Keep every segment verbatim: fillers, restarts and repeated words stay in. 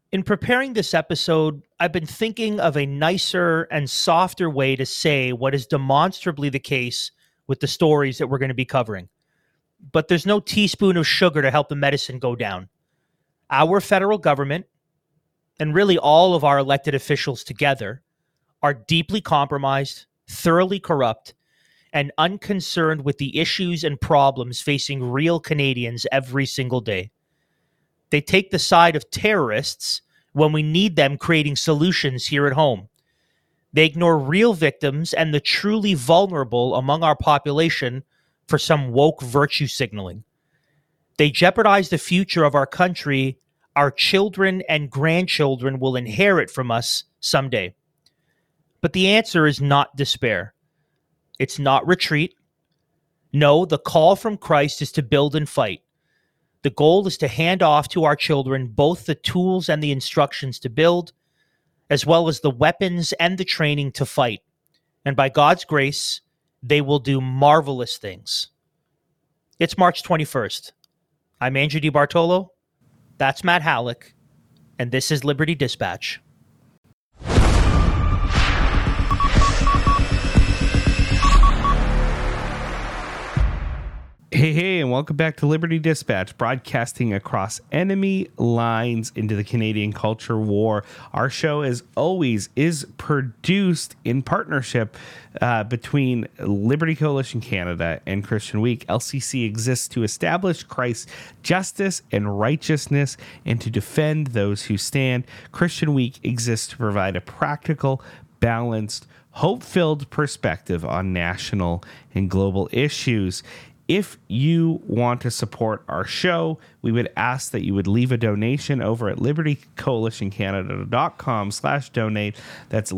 In preparing this episode, I've been thinking of a nicer and softer way to say what is demonstrably the case with the stories that we're going to be covering. But there's no teaspoon of sugar to help the medicine go down. Our federal government, and really all of our elected officials together, are deeply compromised, thoroughly corrupt, and unconcerned with the issues and problems facing real Canadians every single day. They take the side of terrorists when we need them creating solutions here at home. They ignore real victims and the truly vulnerable among our population for some woke virtue signaling. They jeopardize the future of our country our children and grandchildren will inherit from us someday. But the answer is not despair. It's not retreat. No, the call from Christ is to build and fight. The goal is to hand off to our children both the tools and the instructions to build, as well as the weapons and the training to fight. And by God's grace, they will do marvelous things. It's March twenty-first. I'm Andrew DiBartolo. That's Matt Halleck. And this is Liberty Dispatch. Hey, hey, and welcome back to Liberty Dispatch, broadcasting across enemy lines into the Canadian culture war. Our show, as always, is produced in partnership uh, between Liberty Coalition Canada and Christian Week. L C C exists to establish Christ's justice and righteousness and to defend those who stand. Christian Week exists to provide a practical, balanced, hope-filled perspective on national and global issues. If you want to support our show, we would ask that you would leave a donation over at libertycoalitioncanada.com slash donate. That's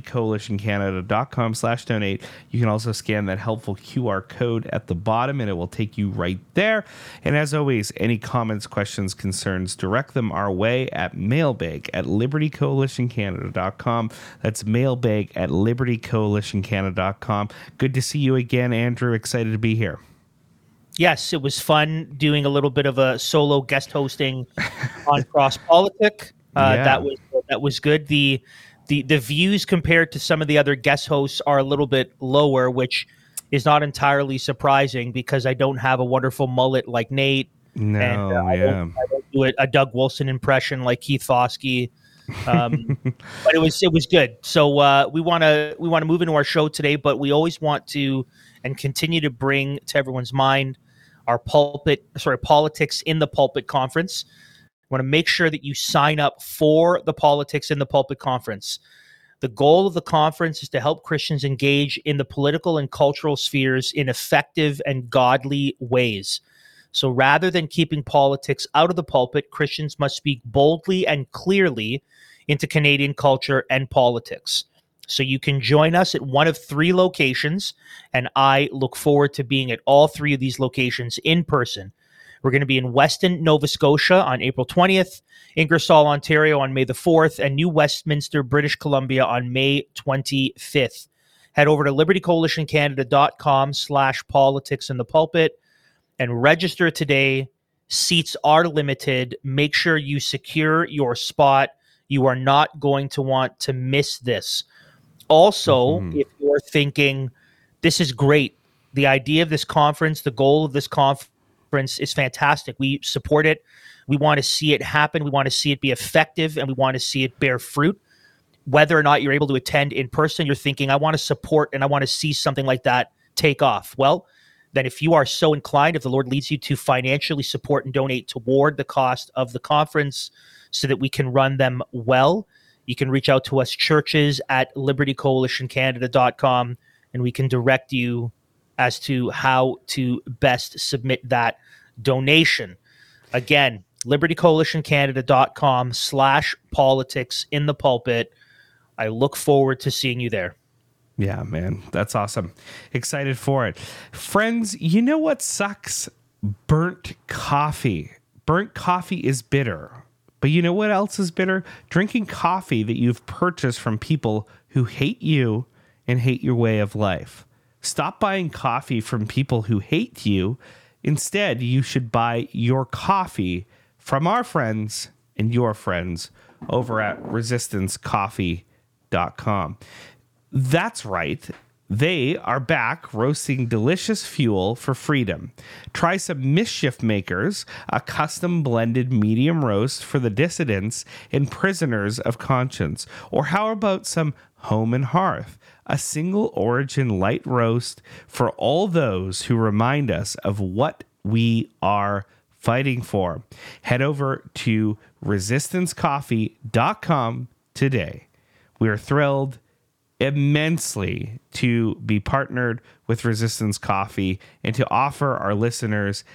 libertycoalitioncanada.com slash donate. You can also scan that helpful Q R code at the bottom and it will take you right there. And as always, any comments, questions, concerns, direct them our way at mailbag at libertycoalitioncanada dot com. That's mailbag at libertycoalitioncanada dot com. Good to see you again, Andrew. Excited to be here. Yes, it was fun doing a little bit of a solo guest hosting on Cross Politic. Uh, yeah. That was that was good. The the the views compared to some of the other guest hosts are a little bit lower, which is not entirely surprising because I don't have a wonderful mullet like Nate. No, and, uh, yeah. I don't, I don't do a, a Doug Wilson impression like Keith Foskey. Um, but it was it was good. So uh, we want to we want to move into our show today, but we always want to and continue to bring to everyone's mind our pulpit, sorry, Politics in the Pulpit Conference. I want to make sure that you sign up for the Politics in the Pulpit Conference. The goal of the conference is to help Christians engage in the political and cultural spheres in effective and godly ways. So rather than keeping politics out of the pulpit, Christians must speak boldly and clearly into Canadian culture and politics. So you can join us at one of three locations, and I look forward to being at all three of these locations in person. We're going to be in Weston, Nova Scotia on April twentieth, Ingersoll, Ontario on May the fourth, and New Westminster, British Columbia on May twenty-fifth. Head over to libertycoalitioncanada.com slash politics in the pulpit and register today. Seats are limited. Make sure you secure your spot. You are not going to want to miss this. Also, mm-hmm. if you're thinking, this is great, the idea of this conference, the goal of this conference is fantastic. We support it. We want to see it happen. We want to see it be effective, and we want to see it bear fruit. Whether or not you're able to attend in person, you're thinking, I want to support and I want to see something like that take off. Well, then if you are so inclined, if the Lord leads you to financially support and donate toward the cost of the conference so that we can run them well, you can reach out to us, churches at liberty coalition canada dot com, and we can direct you as to how to best submit that donation. Again, libertycoalitioncanada.com slash politics in the pulpit. I look forward to seeing you there. Yeah, man, that's awesome. Excited for it. Friends, you know what sucks? Burnt coffee. Burnt coffee is bitter. But you know what else is bitter? Drinking coffee that you've purchased from people who hate you and hate your way of life. Stop buying coffee from people who hate you. Instead, you should buy your coffee from our friends and your friends over at resistance coffee dot com. That's right. They are back roasting delicious fuel for freedom. Try some Mischief Makers, a custom blended medium roast for the dissidents and prisoners of conscience. Or how about some Home and Hearth, a single origin light roast for all those who remind us of what we are fighting for. Head over to resistance coffee dot com today. We are thrilled immensely to be partnered with Resistance Coffee and to offer our listeners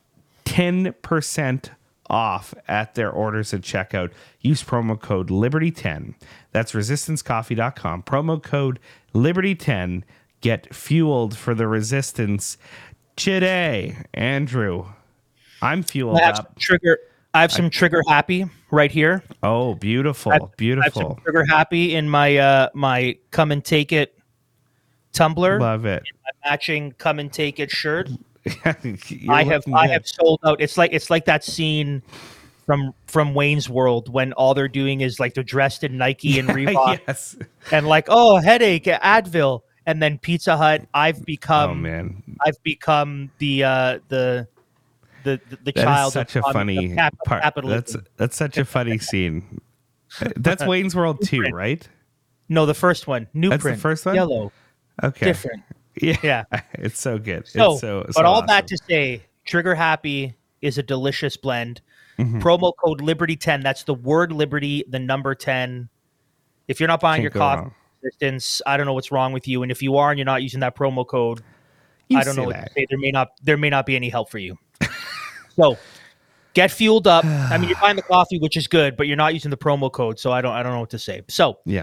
ten percent off at their orders at checkout. Use promo code Liberty ten. That's resistance coffee dot com. Promo code Liberty ten. Get fueled for the resistance today. Andrew, I'm fueled I have up. Some trigger. I have some I, trigger happy right here. Oh, beautiful, I've, beautiful. I have some trigger happy in my uh, my come and take it tumbler. Love it. My matching come and take it shirt. You're I have good. I have sold out. It's like it's like that scene from from Wayne's World when all they're doing is like they're dressed in Nike and Reebok, yes. and like oh headache Advil, and then Pizza Hut. I've become oh man, I've become the uh, the the the, the that child. Is such of, a um, funny cap- part. capitalism. That's that's such a funny scene. That's Wayne's World two, right? No, the first one. New That's print. the first one. Yellow. Okay. Different. Yeah, yeah. It's so good. So, it's so, so but all awesome. that to say, Trigger Happy is a delicious blend. Mm-hmm. Promo code Liberty ten. That's the word Liberty, the number ten. If you're not buying Can't your go coffee wrong. resistance, I don't know what's wrong with you. And if you are and you're not using that promo code, You I don't say know what that. to say. There may not there may not be any help for you. So get fueled up. I mean, you're buying the coffee, which is good, but you're not using the promo code, so I don't I don't know what to say. So Yeah.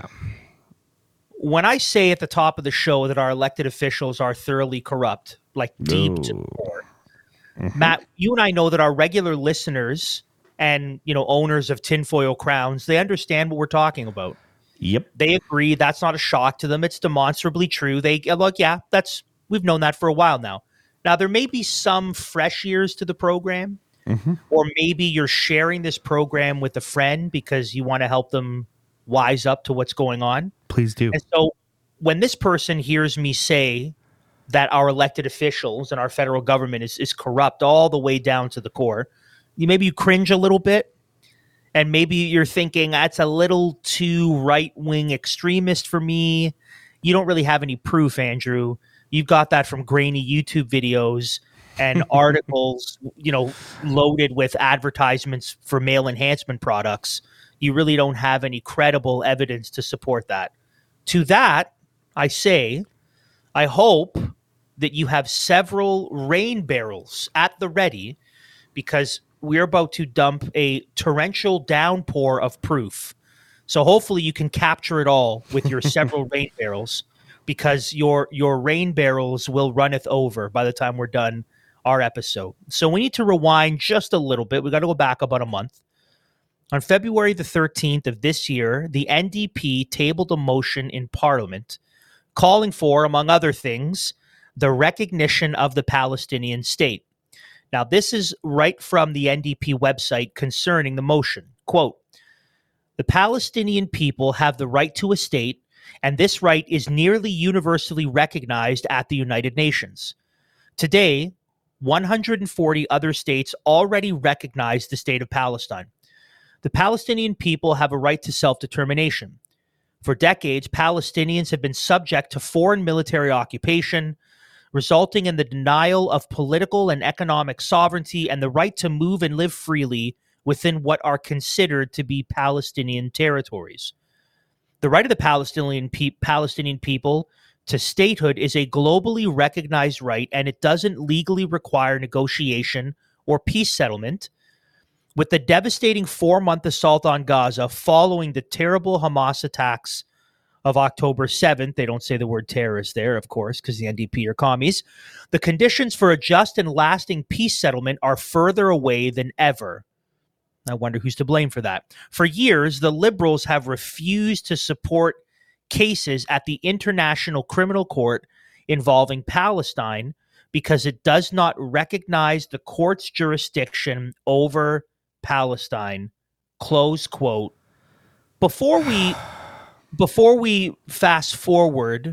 when I say at the top of the show that our elected officials are thoroughly corrupt, like deep to the core, Mm-hmm. Matt, you and I know that our regular listeners and, you know, owners of tinfoil crowns, they understand what we're talking about. Yep. They agree. That's not a shock to them. It's demonstrably true. They look, yeah, that's we've known that for a while now. Now, there may be some fresh ears to the program, mm-hmm. or maybe you're sharing this program with a friend because you want to help them wise up to what's going on. Please do. And so when this person hears me say that our elected officials and our federal government is, is corrupt all the way down to the core, you maybe you cringe a little bit, and maybe you're thinking that's a little too right-wing extremist for me. You don't really have any proof, Andrew. You've got that from grainy YouTube videos and articles, you know, loaded with advertisements for male enhancement products. You really don't have any credible evidence to support that. To that, I say, I hope that you have several rain barrels at the ready, because we're about to dump a torrential downpour of proof. So hopefully you can capture it all with your several rain barrels, because your your rain barrels will runneth over by the time we're done our episode. So we need to rewind just a little bit. We got to go back about a month. On February the thirteenth of this year, the N D P tabled a motion in Parliament calling for, among other things, the recognition of the Palestinian state. Now, this is right from the N D P website concerning the motion. Quote, "The Palestinian people have the right to a state, and this right is nearly universally recognized at the United Nations. Today, one hundred forty other states already recognize the state of Palestine. The Palestinian people have a right to self-determination. For decades, Palestinians have been subject to foreign military occupation, resulting in the denial of political and economic sovereignty and the right to move and live freely within what are considered to be Palestinian territories. The right of the Palestinian, pe- Palestinian people to statehood is a globally recognized right, and it doesn't legally require negotiation or peace settlement. With the devastating four-month assault on Gaza following the terrible Hamas attacks of October seventh, they don't say the word terrorist there, of course, because the N D P are commies, the conditions for a just and lasting peace settlement are further away than ever." I wonder who's to blame for that. For years, the Liberals have refused to support cases at the International Criminal Court involving Palestine because it does not recognize the court's jurisdiction over Palestine, close quote. Before we before we fast forward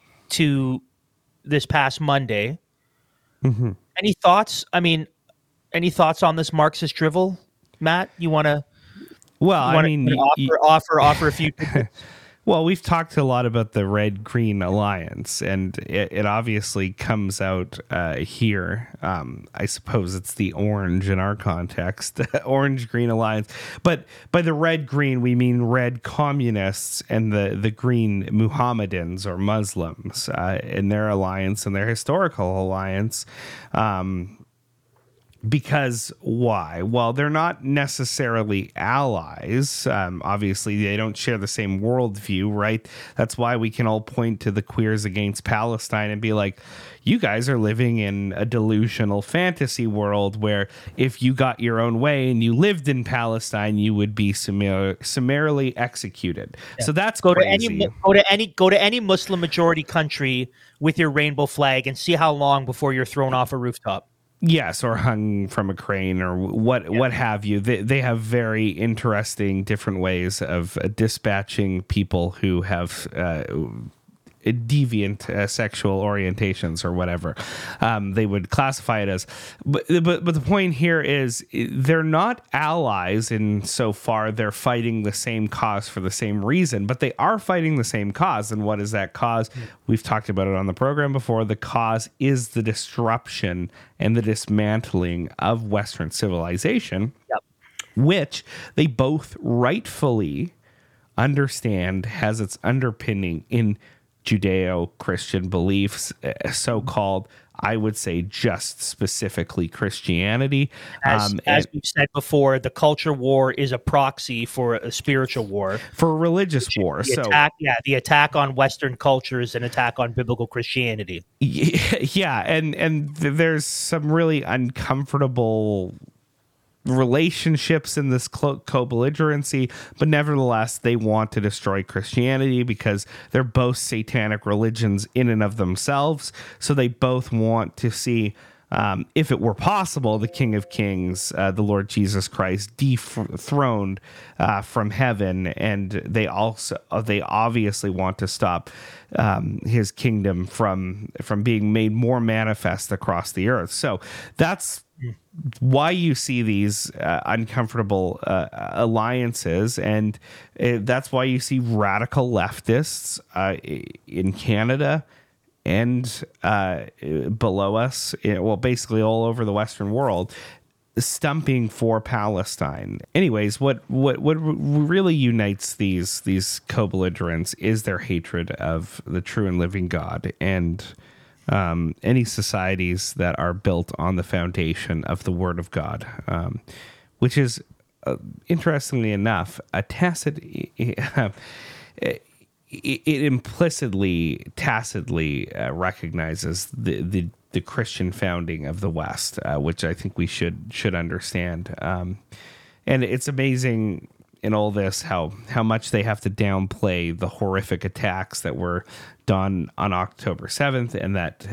to this past Monday, mm-hmm. any thoughts? I mean, any thoughts on this Marxist drivel, Matt? You want to? Well, I mean, offer, y- offer, offer a few. Well, we've talked a lot about the Red-Green Alliance, and it, it obviously comes out uh, here. Um, I suppose it's the orange in our context, Orange-Green Alliance. But by the red-green, we mean red communists and the, the green Muhammadans or Muslims uh, in their alliance and their historical alliance. Um Because why? Well, they're not necessarily allies. Um, obviously, they don't share the same worldview, right? That's why we can all point to the Queers Against Palestine and be like, you guys are living in a delusional fantasy world where if you got your own way and you lived in Palestine, you would be summar- summarily executed. Yeah. So that's go crazy. to any go to any go to any Muslim majority country with your rainbow flag and see how long before you're thrown off a rooftop. Yes, or hung from a crane or what yeah. what have you. They they have very interesting different ways of uh, dispatching people who have uh, deviant uh, sexual orientations or whatever um, they would classify it as. But, but but the point here is they're not allies in so far they're fighting the same cause for the same reason, but they are fighting the same cause. And what is that cause? Mm. We've talked about it on the program before. The cause is the disruption and the dismantling of Western civilization, yep. which they both rightfully understand has its underpinning in Judeo-Christian beliefs, so-called, I would say just specifically Christianity. As, um, as we've said before, the culture war is a proxy for a spiritual war. For a religious war. The so attack, yeah, the attack on Western culture is an attack on biblical Christianity. Yeah, and, and there's some really uncomfortable relationships in this co-belligerency, but nevertheless they want to destroy Christianity because they're both satanic religions in and of themselves. So they both want to see, um, if it were possible, the King of Kings, uh, the Lord Jesus Christ, dethroned uh, from heaven, and they also uh, they obviously want to stop um, his kingdom from from being made more manifest across the earth. So that's why you see these uh, uncomfortable uh, alliances, and uh, that's why you see radical leftists uh, in Canada and uh, below us, well, basically all over the Western world, stumping for Palestine. Anyways, what what what really unites these these co-belligerents is their hatred of the true and living God and Um, any societies that are built on the foundation of the Word of God, um, which is, uh, interestingly enough, a tacit, uh, it, it implicitly, tacitly uh, recognizes the, the the Christian founding of the West, uh, which I think we should should understand. Um, and it's amazing in all this how how much they have to downplay the horrific attacks that were done on October seventh, and that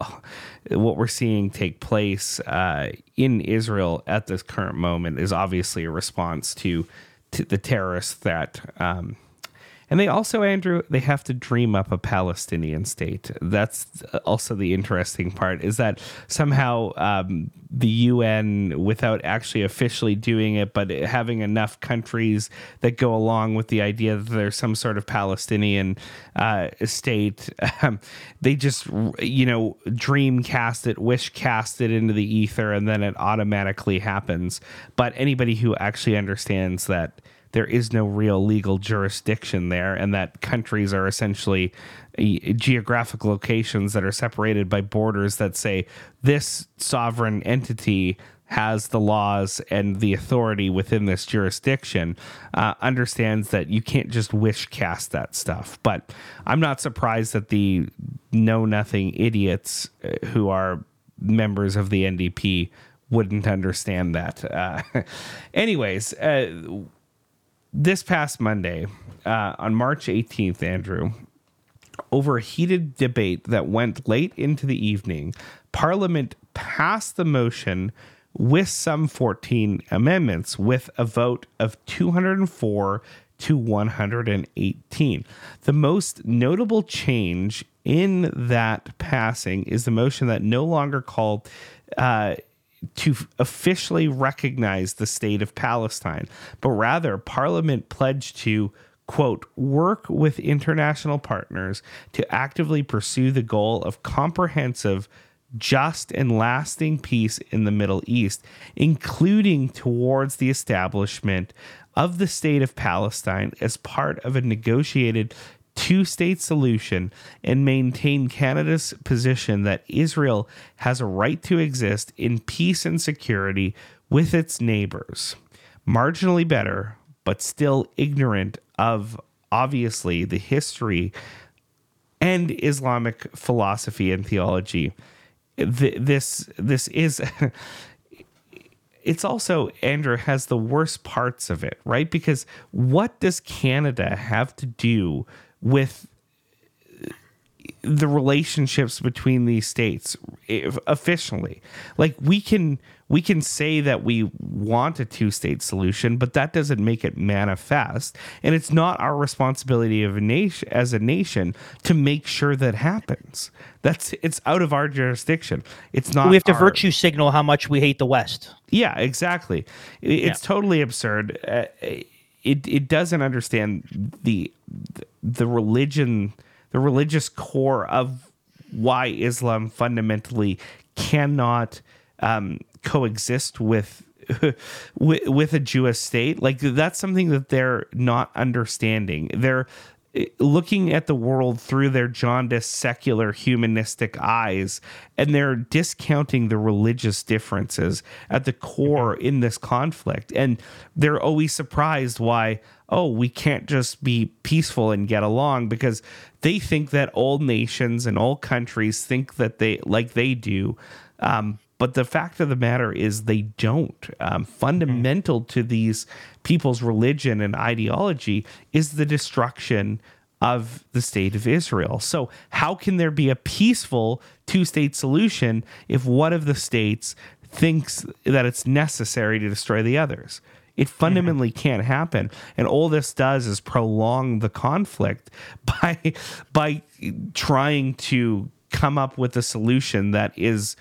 what we're seeing take place uh, in Israel at this current moment is obviously a response to, to the terrorist threat. Um, and they also, Andrew, they have to dream up a Palestinian state. That's also the interesting part, is that somehow um, the U N, without actually officially doing it, but having enough countries that go along with the idea that there's some sort of Palestinian uh, state, um, they just, you know, dream cast it, wish cast it into the ether, and then it automatically happens. But anybody who actually understands that there is no real legal jurisdiction there, and that countries are essentially geographic locations that are separated by borders that say this sovereign entity has the laws and the authority within this jurisdiction, uh, understands that you can't just wish cast that stuff. But I'm not surprised that the know-nothing idiots who are members of the N D P wouldn't understand that. Uh, anyways, uh, this past Monday, uh, on March eighteenth, Andrew, over a heated debate that went late into the evening, Parliament passed the motion with some fourteen amendments, with a vote of two hundred four to one hundred eighteen. The most notable change in that passing is the motion that no longer called uh, to officially recognize the state of Palestine, but rather Parliament pledged to, quote, work with international partners to actively pursue the goal of comprehensive, just, and lasting peace in the Middle East, including towards the establishment of the state of Palestine as part of a negotiated two-state solution, and maintain Canada's position that Israel has a right to exist in peace and security with its neighbors. Marginally better, but still ignorant of, obviously, the history and Islamic philosophy and theology. This, this is... It's also, Andrew, has the worst parts of it, right? Because what does Canada have to do with the relationships between these states officially? Like, we can we can say that we want a two-state solution, but that doesn't make it manifest, and it's not our responsibility of a nation as a nation to make sure that happens. That's it's out of our jurisdiction. It's not. We have to our, virtue signal how much we hate the West. Yeah, exactly. It's yeah. totally absurd. Uh, it it doesn't understand the the religion, the religious core of why Islam fundamentally cannot um, coexist with, with with a Jewish state. Like, that's something that they're not understanding. They're looking at the world through their jaundiced, secular, humanistic eyes, and they're discounting the religious differences at the core in this conflict. And they're always surprised why, oh, we can't just be peaceful and get along, because they think that all nations and all countries think that they like they do. Um, But the fact of the matter is they don't. Um, fundamental to these people's religion and ideology is the destruction of the state of Israel. So how can there be a peaceful two-state solution if one of the states thinks that it's necessary to destroy the others? It fundamentally mm-hmm. can't happen. And all this does is prolong the conflict by, by trying to come up with a solution that is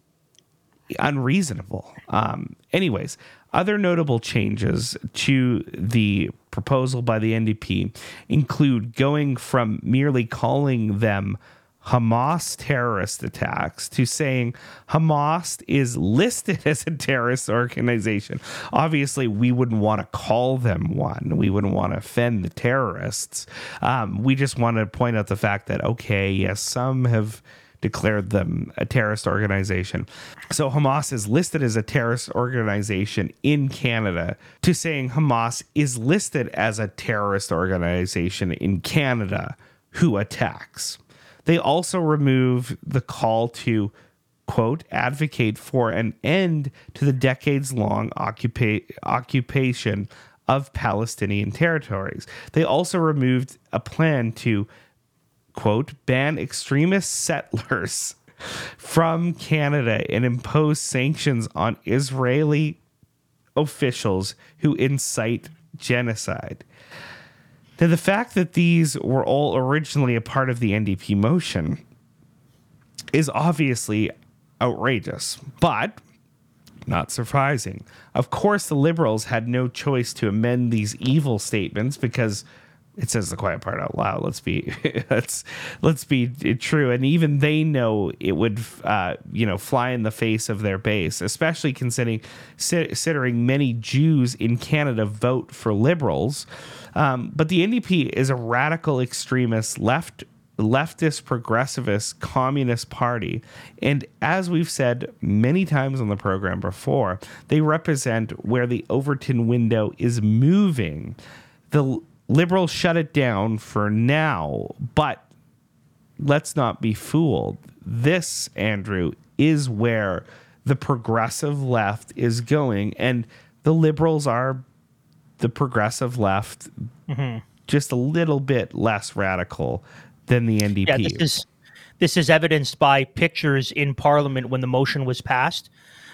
unreasonable. Um, anyways, other notable changes to the proposal by the N D P include going from merely calling them Hamas terrorist attacks to saying Hamas is listed as a terrorist organization. Obviously, we wouldn't want to call them one. We wouldn't want to offend the terrorists. Um, we just want to point out the fact that, okay, yes, some have declared them a terrorist organization. So Hamas is listed as a terrorist organization in Canada, to saying Hamas is listed as a terrorist organization in Canada who attacks. They also remove the call to, quote, advocate for an end to the decades-long occupa- occupation of Palestinian territories. They also removed a plan to, quote, ban extremist settlers from Canada and impose sanctions on Israeli officials who incite genocide. Now, the fact that these were all originally a part of the N D P motion is obviously outrageous, but not surprising. Of course, the Liberals had no choice to amend these evil statements, because it says the quiet part out loud. Let's be, let's let's be true, and even they know it would, uh, you know, fly in the face of their base, especially considering considering many Jews in Canada vote for Liberals. Um, but the N D P is a radical extremist left leftist progressivist communist party, and as we've said many times on the program before, they represent where the Overton window is moving. The Liberals shut it down for now, but let's not be fooled. This, Andrew, is where the progressive left is going, and the Liberals are the progressive left, mm-hmm. just a little bit less radical than the N D P. Yeah, this is, this is evidenced by pictures in Parliament when the motion was passed.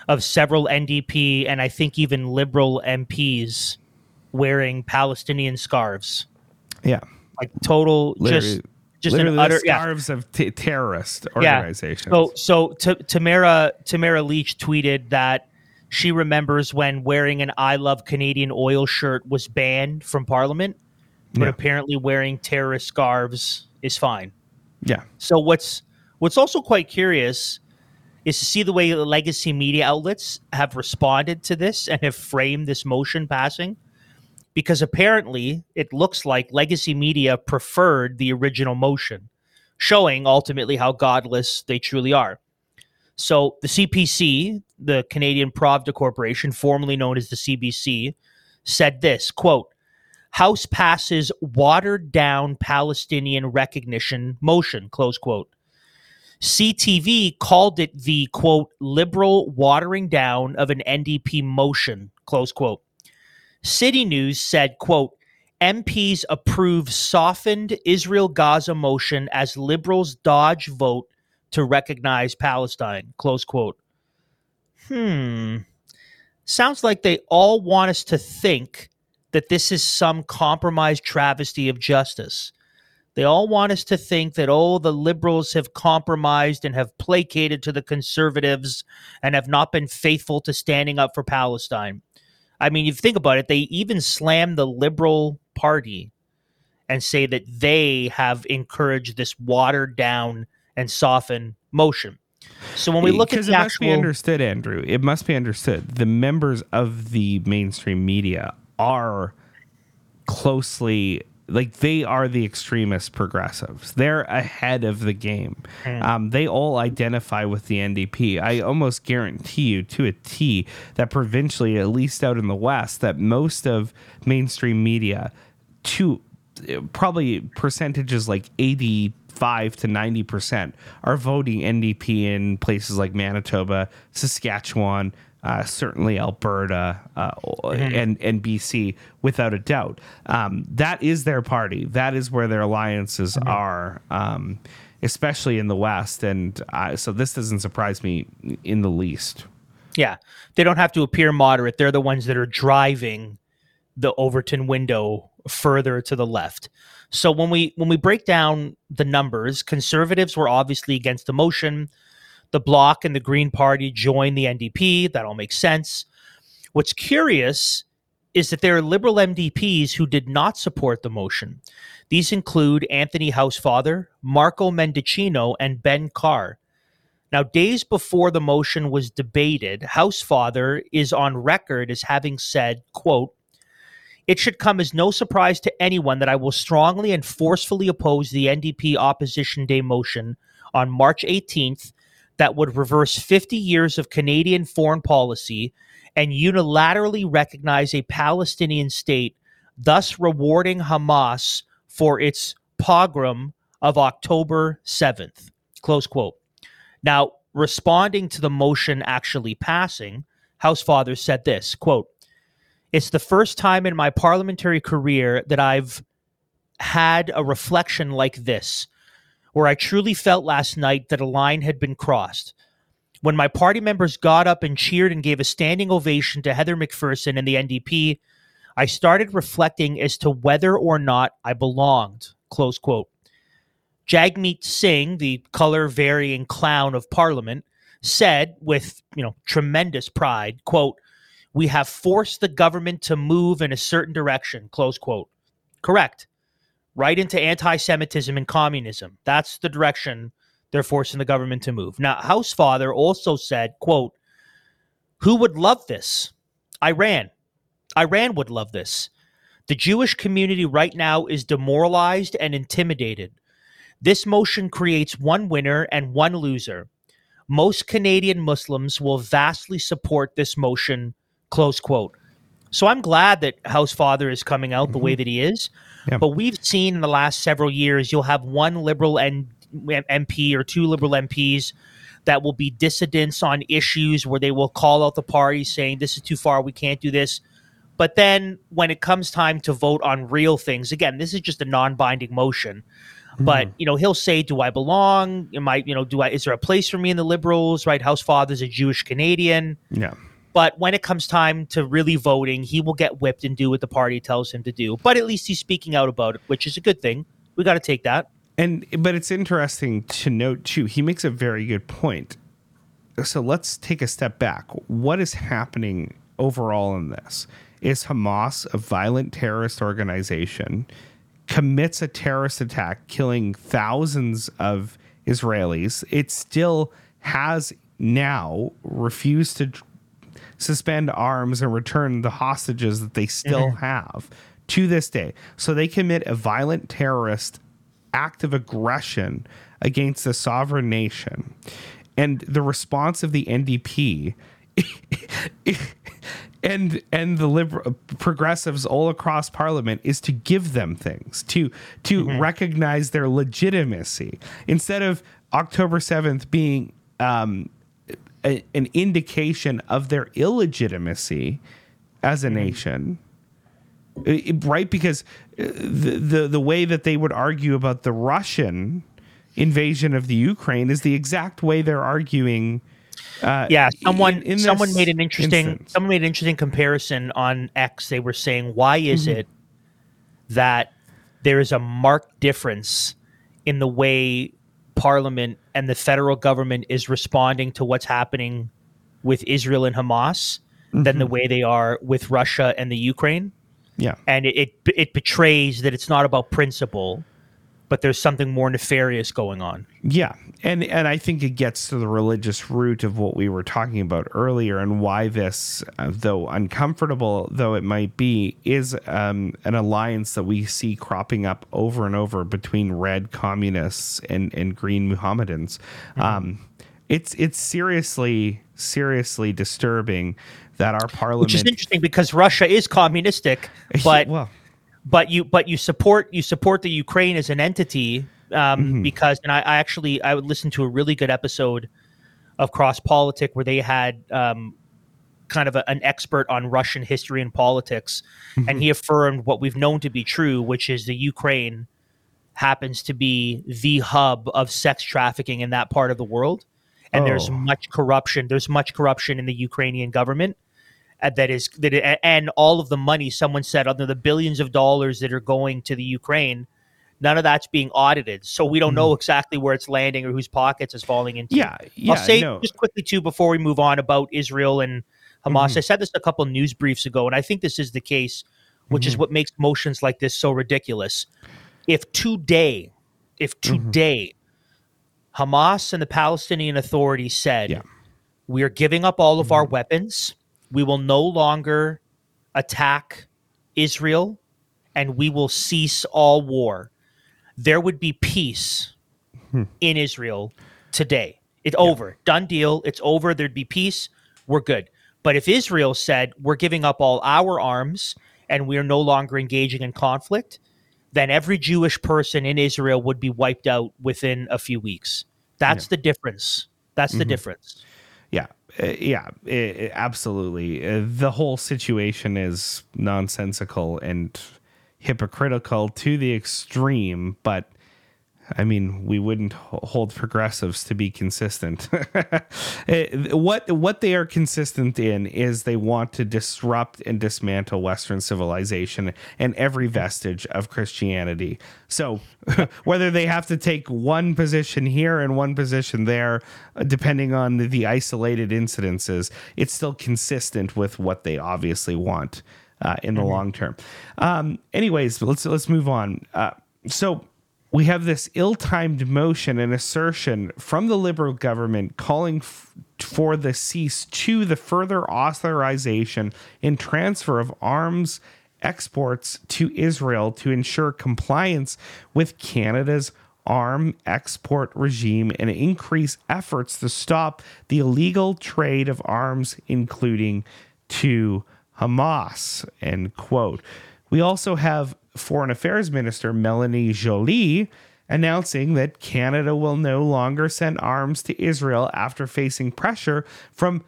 of several N D P and I think even Liberal M Ps wearing Palestinian scarves. Yeah. Like total, Literally, just just literally an utter the scarves yeah. of t- terrorist Yeah. organizations. So so T- Tamara Tamara Leach tweeted that she remembers when wearing an I Love Canadian Oil shirt was banned from Parliament, but Yeah. apparently wearing terrorist scarves is fine. Yeah. So what's what's also quite curious is to see the way the legacy media outlets have responded to this and have framed this motion passing, because apparently it looks like legacy media preferred the original motion, showing ultimately how godless they truly are. So the C P C, the Canadian Pravda Corporation, formerly known as the C B C, said this, quote, House passes watered down Palestinian recognition motion, close quote. C T V called it the, quote, liberal watering down of an N D P motion, close quote. City News said, quote, M Ps approve softened Israel-Gaza motion as liberals dodge vote to recognize Palestine, close quote. Hmm. Sounds like they all want us to think that this is some compromised travesty of justice. They all want us to think that, oh, the liberals have compromised and have placated to the conservatives and have not been faithful to standing up for Palestine. I mean, you think about it, they even slam the Liberal Party and say that they have encouraged this watered down and softened motion. So when we look at the it actual... must be understood, Andrew, it must be understood. The members of the mainstream media are closely... Like, they are the extremist progressives. They're ahead of the game. Mm. Um, they all identify with the N D P. I almost guarantee you to a T that provincially, at least out in the West, that most of mainstream media, to probably percentages like eighty-five to ninety percent, are voting N D P in places like Manitoba, Saskatchewan, Uh, certainly Alberta uh, mm-hmm. and, and B C, without a doubt. Um, that is their party. That is where their alliances mm-hmm. are, um, especially in the West. And uh, so this doesn't surprise me in the least. Yeah. They don't have to appear moderate. They're the ones that are driving the Overton window further to the left. So when we when we break down the numbers, conservatives were obviously against the motion. The Bloc and the Green Party joined the N D P. That all makes sense. What's curious is that there are Liberal M D Ps who did not support the motion. These include Anthony Housefather, Marco Mendicino, and Ben Carr. Now, days before the motion was debated, Housefather is on record as having said, quote, "It should come as no surprise to anyone that I will strongly and forcefully oppose the N D P Opposition Day motion on March eighteenth that would reverse fifty years of Canadian foreign policy and unilaterally recognize a Palestinian state, thus rewarding Hamas for its pogrom of October seventh." Close quote. Now, responding to the motion actually passing, Housefather said this, quote, "It's the first time in my parliamentary career that I've had a reflection like this, where I truly felt last night that a line had been crossed. When my party members got up and cheered and gave a standing ovation to Heather McPherson and the N D P, I started reflecting as to whether or not I belonged." Close quote. Jagmeet Singh, the color-varying clown of Parliament, said with, you know, tremendous pride, quote, "We have forced the government to move in a certain direction," close quote. Correct. Right into anti-Semitism and communism. That's the direction they're forcing the government to move. Now, Housefather also said, quote, "Who would love this? Iran. Iran would love this. The Jewish community right now is demoralized and intimidated. This motion creates one winner and one loser. Most Canadian Muslims will vastly support this motion," close quote. So I'm glad that Housefather is coming out mm-hmm. the way that he is. Yeah. But we've seen in the last several years, you'll have one Liberal N- M P or two Liberal M Ps that will be dissidents on issues where they will call out the party saying, this is too far, we can't do this. But then when it comes time to vote on real things, again, this is just a non-binding motion. But, you know, he'll say, do I belong? Am I, you know, do I, is there a place for me in the Liberals, right? House Father's a Jewish Canadian. Yeah. But when it comes time to really voting, he will get whipped and do what the party tells him to do. But at least he's speaking out about it, which is a good thing. We got to take that. And, but it's interesting to note too, he makes a very good point. So let's take a step back. What is happening overall in this? Is Hamas a violent terrorist organization, commits a terrorist attack, killing thousands of Israelis. It still has now refused to suspend arms and return the hostages that they still mm-hmm. have to this day. So they commit a violent terrorist act of aggression against a sovereign nation. And the response of the N D P and and the liberal progressives all across Parliament is to give them things, to to mm-hmm. recognize their legitimacy, instead of October seventh being um, a, an indication of their illegitimacy as a mm-hmm. nation. It, right, because the, the the way that they would argue about the Russian invasion of the Ukraine is the exact way they're arguing. Uh, yeah, someone in, in someone made an interesting instance. someone made an interesting comparison on X. They were saying, why is mm-hmm. it that there is a marked difference in the way Parliament and the federal government is responding to what's happening with Israel and Hamas mm-hmm. than the way they are with Russia and the Ukraine? Yeah, and it, it it betrays that it's not about principle, but there's something more nefarious going on. Yeah, and and I think it gets to the religious root of what we were talking about earlier, and why this, uh, though uncomfortable though it might be, is um, an alliance that we see cropping up over and over between red communists and, and green Mohammedans. Mm-hmm. Um, it's it's seriously seriously disturbing that our parliament, which is interesting because Russia is communistic, but. well, But you, but you support you support the Ukraine as an entity um, mm-hmm. because, and I, I actually I would listen to a really good episode of Cross Politic where they had um, kind of a, an expert on Russian history and politics, mm-hmm. and he affirmed what we've known to be true, which is the Ukraine happens to be the hub of sex trafficking in that part of the world, and oh. there's much corruption. There's much corruption in the Ukrainian government. That is that, it, and all of the money, someone said, under the billions of dollars that are going to the Ukraine, none of that's being audited. So we don't mm-hmm. know exactly where it's landing or whose pockets it's falling into. Yeah, yeah. I'll say no. just quickly too before we move on about Israel and Hamas. Mm-hmm. I said this a couple of news briefs ago, and I think this is the case, which mm-hmm. is what makes motions like this so ridiculous. If today, if today, mm-hmm. Hamas and the Palestinian Authority said, yeah. we are giving up all of mm-hmm. our weapons. We will no longer attack Israel, and we will cease all war. There would be peace hmm. in Israel today. It's yeah. over. Done deal. It's over. There'd be peace. We're good. But if Israel said, we're giving up all our arms and we're no longer engaging in conflict, then every Jewish person in Israel would be wiped out within a few weeks. That's yeah. the difference. That's mm-hmm. the difference. Yeah. Uh, yeah, it, it, absolutely. Uh, the whole situation is nonsensical and hypocritical to the extreme, but I mean, we wouldn't hold progressives to be consistent. what what they are consistent in is they want to disrupt and dismantle Western civilization and every vestige of Christianity. So whether they have to take one position here and one position there, depending on the isolated incidences, it's still consistent with what they obviously want uh, in the mm-hmm. long term. Um, anyways, let's let's move on. Uh, so. We have this ill-timed motion and assertion from the Liberal government calling f- for the cease to the further authorization and transfer of arms exports to Israel to ensure compliance with Canada's arm export regime and increase efforts to stop the illegal trade of arms, including to Hamas, end quote. We also have Foreign Affairs Minister Melanie Joly announcing that Canada will no longer send arms to Israel after facing pressure from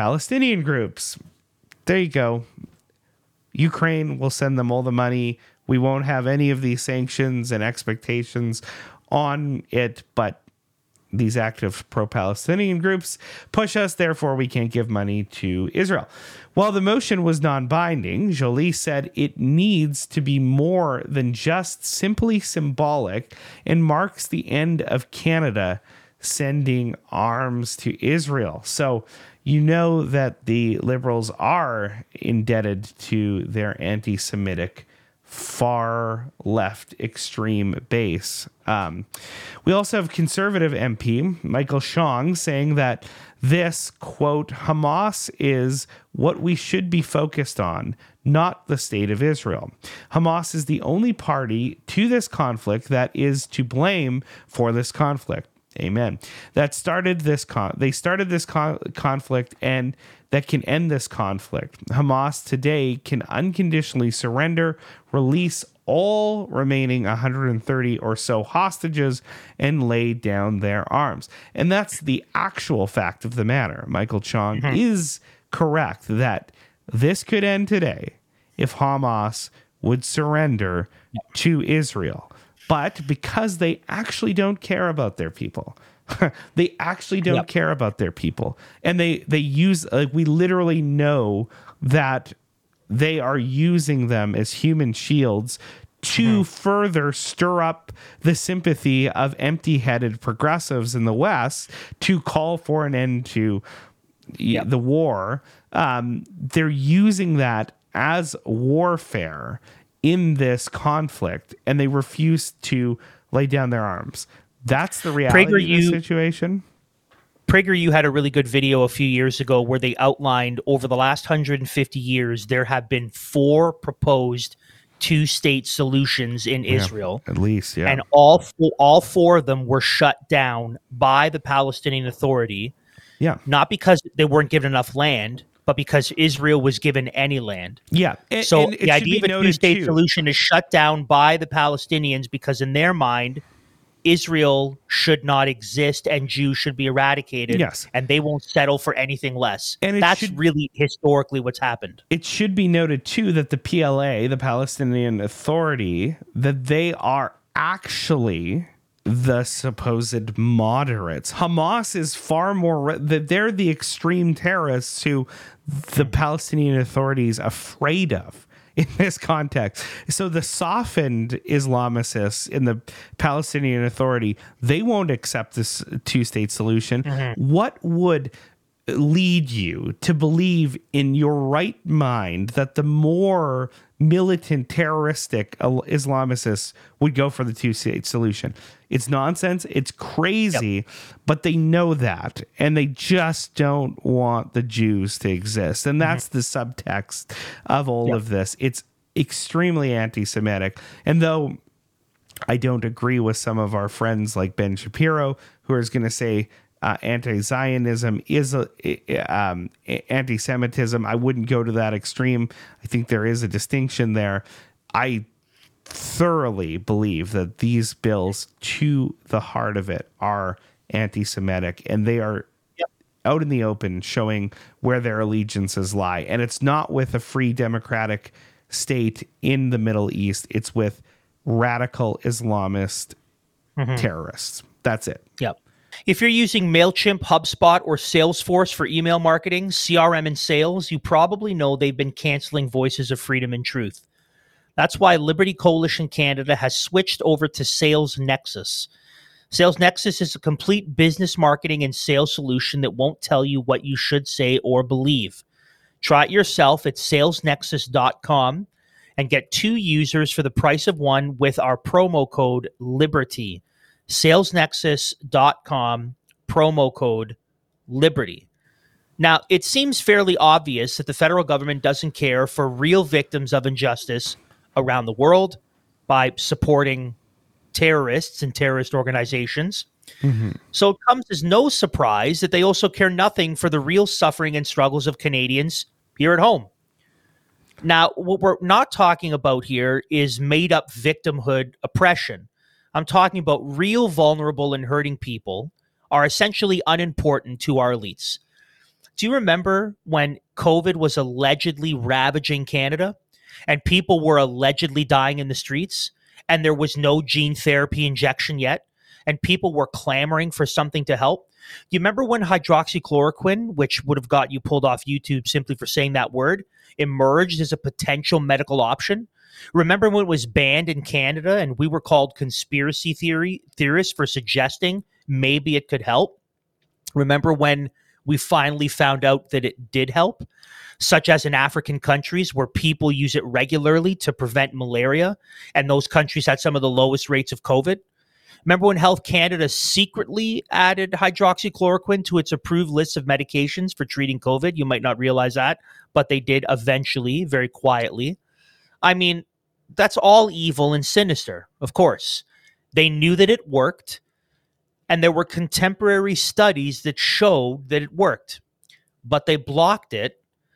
pro-Palestinian groups. There you go. Ukraine will send them all the money. We won't have any of these sanctions and expectations on it, but these active pro-Palestinian groups push us, therefore we can't give money to Israel. While the motion was non-binding, Joly said it needs to be more than just simply symbolic and marks the end of Canada sending arms to Israel. So you know that the Liberals are indebted to their anti-Semitic far left extreme base. Um, we also have Conservative M P Michael Chong saying that this, quote, Hamas is what we should be focused on, not the state of Israel. Hamas is the only party to this conflict that is to blame for this conflict. Amen. That started this con- they started this con- conflict and that can end this conflict. Hamas today can unconditionally surrender, release all remaining one hundred thirty or so hostages, and lay down their arms. And that's the actual fact of the matter. Michael Chong mm-hmm. is correct that this could end today if Hamas would surrender yep. to Israel. But because they actually don't care about their people, they actually don't yep. care about their people. And they, they use, like, we literally know that they are using them as human shields to mm-hmm. further stir up the sympathy of empty-headed progressives in the West to call for an end to yep. the war. Um, they're using that as warfare in this conflict, and they refuse to lay down their arms. That's the reality Prager, of the you, situation. Prager, you had a really good video a few years ago where they outlined over the last one hundred fifty years, there have been four proposed two-state solutions in yeah, Israel. At least, yeah. And all four, all four of them were shut down by the Palestinian Authority. Yeah. Not because they weren't given enough land, but because Israel was given any land. Yeah. And, so and the idea of a two-state solution is shut down by the Palestinians because in their mind, Israel should not exist and Jews should be eradicated. Yes. And they won't settle for anything less. And that's should, really historically what's happened. It should be noted, too, that the P L A, the Palestinian Authority, that they are actually the supposed moderates. Hamas is far more, they're the extreme terrorists who the Palestinian Authority is afraid of in this context. So the softened Islamicists in the Palestinian Authority, they won't accept this two-state solution. Mm-hmm. What would lead you to believe in your right mind that the more militant, terroristic Islamicists would go for the two-state solution? It's nonsense. It's crazy, yep. but they know that, and they just don't want the Jews to exist. And that's mm-hmm. the subtext of all yep. of this. It's extremely anti-Semitic. And though I don't agree with some of our friends like Ben Shapiro, who is going to say uh, anti-Zionism is a, um, anti-Semitism, I wouldn't go to that extreme. I think there is a distinction there. I thoroughly believe that these bills, to the heart of it, are anti-Semitic, and they are yep. out in the open showing where their allegiances lie. And it's not with a free democratic state in the Middle East. It's with radical Islamist mm-hmm. terrorists. That's it. Yep. If you're using MailChimp, HubSpot, or Salesforce for email marketing, C R M, and sales, you probably know they've been canceling Voices of Freedom and Truth. That's why Liberty Coalition Canada has switched over to Sales Nexus. Sales Nexus is a complete business marketing and sales solution that won't tell you what you should say or believe. Try it yourself at sales nexus dot com and get two users for the price of one with our promo code LIBERTY. sales nexus dot com, promo code LIBERTY. Now, it seems fairly obvious that the federal government doesn't care for real victims of injustice around the world by supporting terrorists and terrorist organizations. Mm-hmm. So it comes as no surprise that they also care nothing for the real suffering and struggles of Canadians here at home. Now, what we're not talking about here is made-up victimhood oppression. I'm talking about real vulnerable and hurting people are essentially unimportant to our elites. Do you remember when COVID was allegedly ravaging Canada? and people were allegedly dying in the streets, and there was no gene therapy injection yet, and people were clamoring for something to help. You remember when hydroxychloroquine, which would have got you pulled off YouTube simply for saying that word, emerged as a potential medical option? Remember when it was banned in Canada and we were called conspiracy theory theorists for suggesting maybe it could help? Remember when we finally found out that it did help, such as in African countries where people use it regularly to prevent malaria, and those countries had some of the lowest rates of COVID? Remember when Health Canada secretly added hydroxychloroquine to its approved list of medications for treating COVID? You might not realize that, but they did eventually, very quietly. I mean, that's all evil and sinister, of course. They knew that it worked, and there were contemporary studies that showed that it worked, but they blocked it,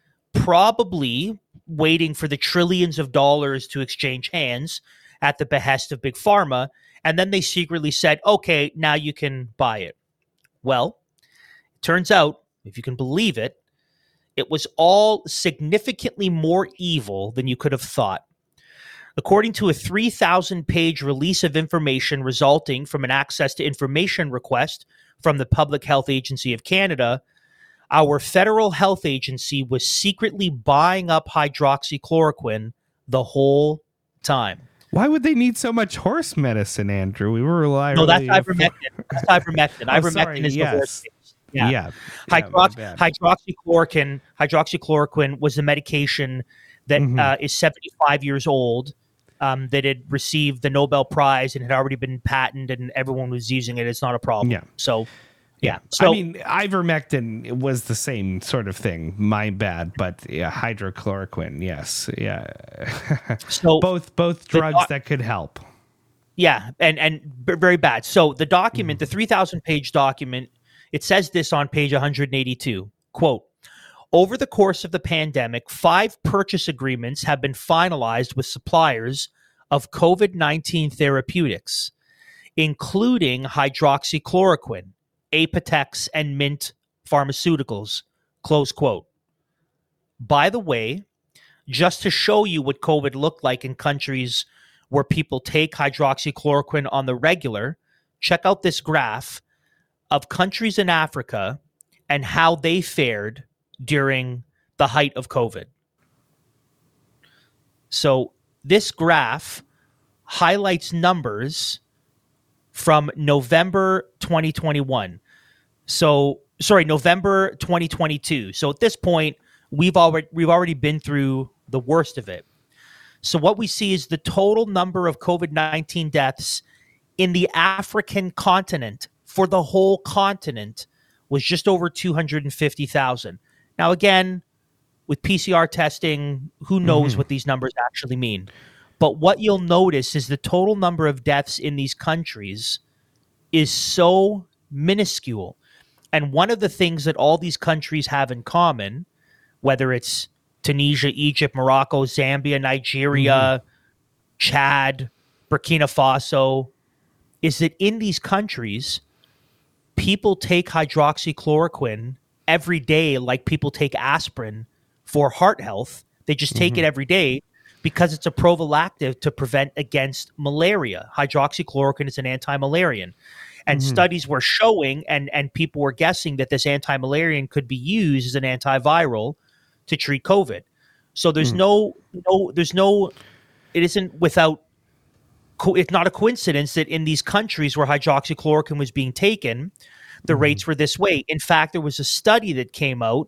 probably waiting for the trillions of dollars to exchange hands at the behest of Big Pharma. And then they secretly said, okay, now you can buy it. Well, it turns out, if you can believe it, it was all significantly more evil than you could have thought. According to a three thousand page release of information resulting from an access to information request from the Public Health Agency of Canada, our federal health agency was secretly buying up hydroxychloroquine the whole time. Why would they need so much horse medicine, Andrew? We were relying. No, that's ivermectin. That's ivermectin. Oh, ivermectin sorry, is yes. the horse. Yeah. Yeah. Hydrox- yeah hydroxychloroquine, hydroxychloroquine was a medication that Mhm. uh, is seventy-five years old, um, that had received the Nobel Prize and had already been patented, and everyone was using it. It's not a problem. Yeah. So, yeah. So, I mean, ivermectin was the same sort of thing. My bad, but yeah, hydrochloroquine, yes, yeah. so both both drugs doc- that could help. Yeah, and and b- very bad. So the document, the three thousand page document, it says this on page one hundred eighty-two, quote, over the course of the pandemic, five purchase agreements have been finalized with suppliers of COVID nineteen therapeutics, including hydroxychloroquine, Apotex, and Mint Pharmaceuticals, close quote. By the way, just to show you what COVID looked like in countries where people take hydroxychloroquine on the regular, check out this graph of countries in Africa and how they fared during the height of COVID. So this graph highlights numbers from November twenty twenty-one. So, sorry, November twenty twenty-two. So at this point, we've already we've already been through the worst of it. So what we see is the total number of COVID nineteen deaths in the African continent for the whole continent was just over two hundred fifty thousand. Now, again, with P C R testing, who knows mm-hmm. what these numbers actually mean? But what you'll notice is the total number of deaths in these countries is so minuscule. And one of the things that all these countries have in common, whether it's Tunisia, Egypt, Morocco, Zambia, Nigeria, mm-hmm. Chad, Burkina Faso, is that in these countries, people take hydroxychloroquine every day like people take aspirin for heart health. They just take mm-hmm. it every day because it's a prophylactic to prevent against malaria. Hydroxychloroquine is an anti-malarian. And mm-hmm. studies were showing, and, and people were guessing that this anti-malarian could be used as an antiviral to treat COVID. So there's mm. no, no, there's no, it isn't without, co- it's not a coincidence that in these countries where hydroxychloroquine was being taken, the mm. rates were this way. In fact, there was a study that came out,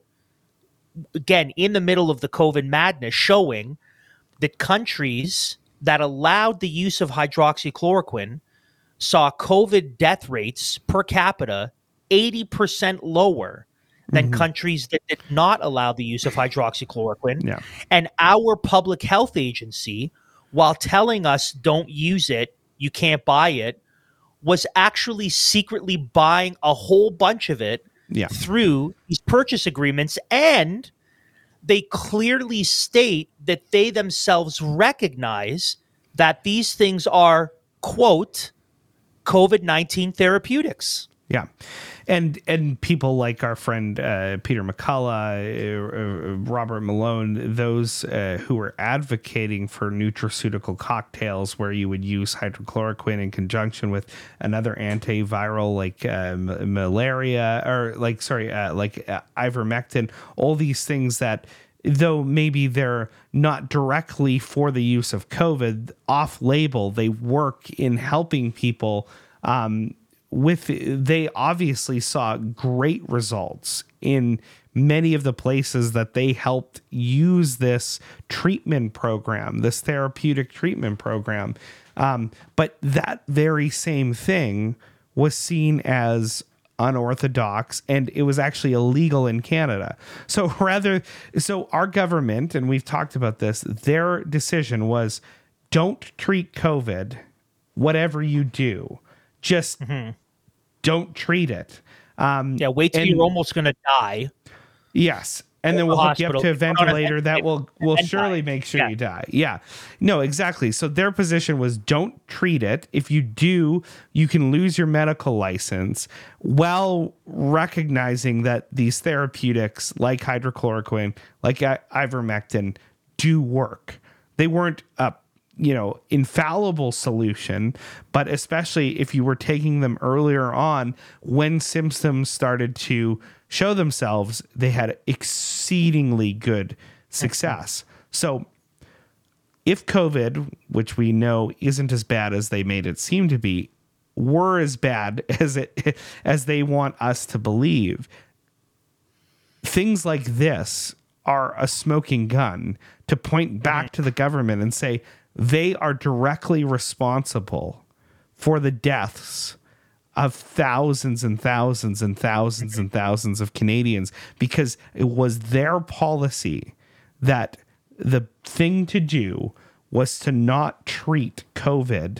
again, in the middle of the COVID madness, showing that countries that allowed the use of hydroxychloroquine saw COVID death rates per capita eighty percent lower than mm-hmm. countries that did not allow the use of hydroxychloroquine. Yeah. And our public health agency, while telling us don't use it, you can't buy it, was actually secretly buying a whole bunch of it yeah. through these purchase agreements. And they clearly state that they themselves recognize that these things are, quote, COVID nineteen therapeutics. Yeah. And and people like our friend uh, Peter McCullough, uh, uh, Robert Malone, those uh, who were advocating for nutraceutical cocktails where you would use hydrochloroquine in conjunction with another antiviral like uh, m- malaria or like, sorry, uh, like uh, ivermectin, all these things that, though maybe they're not directly for the use of COVID, off-label, they work in helping people um, with, they obviously saw great results in many of the places that they helped use this treatment program, this therapeutic treatment program. Um, but that very same thing was seen as unorthodox, and it was actually illegal in Canada. So rather, so our government, and we've talked about this, their decision was don't treat COVID, whatever you do, just mm-hmm. don't treat it. Um, yeah, wait till and, you're almost going to die. Yes. And then we'll hook you up to a ventilator that will will surely make sure yeah. you die. Yeah. No, exactly. So their position was don't treat it. If you do, you can lose your medical license, while recognizing that these therapeutics like hydrochloroquine, like ivermectin, do work. They weren't a you know, infallible solution, but especially if you were taking them earlier on when symptoms started to show themselves, they had exceedingly good success. So if COVID, which we know isn't as bad as they made it seem to be, were as bad as it as they want us to believe, things like this are a smoking gun to point back to the government and say, they are directly responsible for the deaths of thousands and thousands and thousands and thousands of Canadians, because it was their policy that the thing to do was to not treat COVID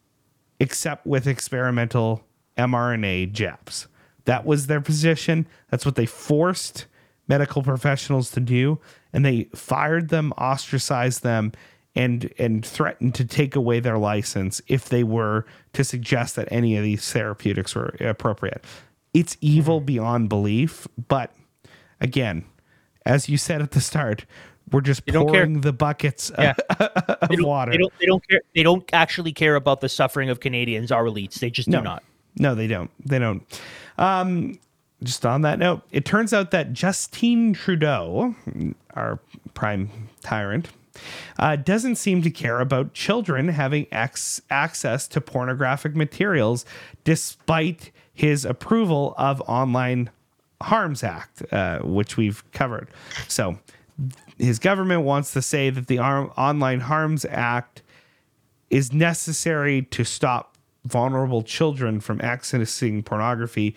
except with experimental mRNA jabs. That was their position. That's what they forced medical professionals to do, and they fired them, ostracized them, and and threatened to take away their license if they were to suggest that any of these therapeutics were appropriate. It's evil beyond belief, but again, as you said at the start, we're just pouring the buckets yeah. of they water. They don't, they don't care. They don't actually care about the suffering of Canadians, our elites. They just no. do not. No, they don't. They don't. Um, just on that note, it turns out that Justin Trudeau, our prime tyrant, Uh, doesn't seem to care about children having ex- access to pornographic materials, despite his approval of Online Harms Act, uh, which we've covered. So his government wants to say that the Ar- Online Harms Act is necessary to stop vulnerable children from accessing pornography,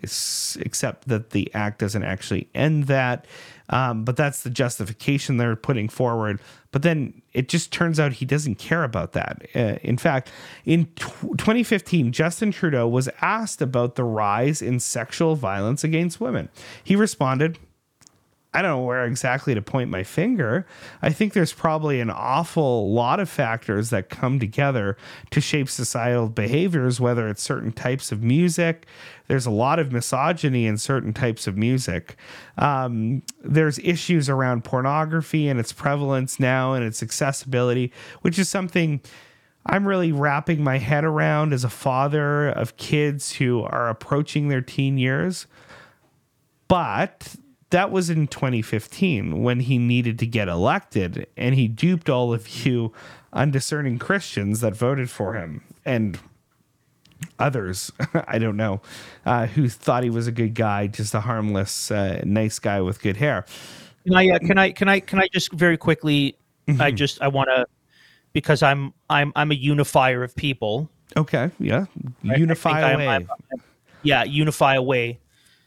except that the act doesn't actually end that. Um, but that's the justification they're putting forward. But then it just turns out he doesn't care about that. Uh, in fact, in t- twenty fifteen, Justin Trudeau was asked about the rise in sexual violence against women. He responded, I don't know where exactly to point my finger. I think there's probably an awful lot of factors that come together to shape societal behaviors, whether it's certain types of music. There's a lot of misogyny in certain types of music. Um, there's issues around pornography and its prevalence now and its accessibility, which is something I'm really wrapping my head around as a father of kids who are approaching their teen years. But that was in twenty fifteen when he needed to get elected, and he duped all of you undiscerning Christians that voted for him and others, I don't know, uh, who thought he was a good guy, just a harmless, uh, nice guy with good hair. Can I, uh, can I, can I, can I just very quickly, mm-hmm. I just, I want to, because I'm, I'm, I'm a unifier of people. Okay. Yeah. Unify away. I'm, I'm, yeah. Unify away.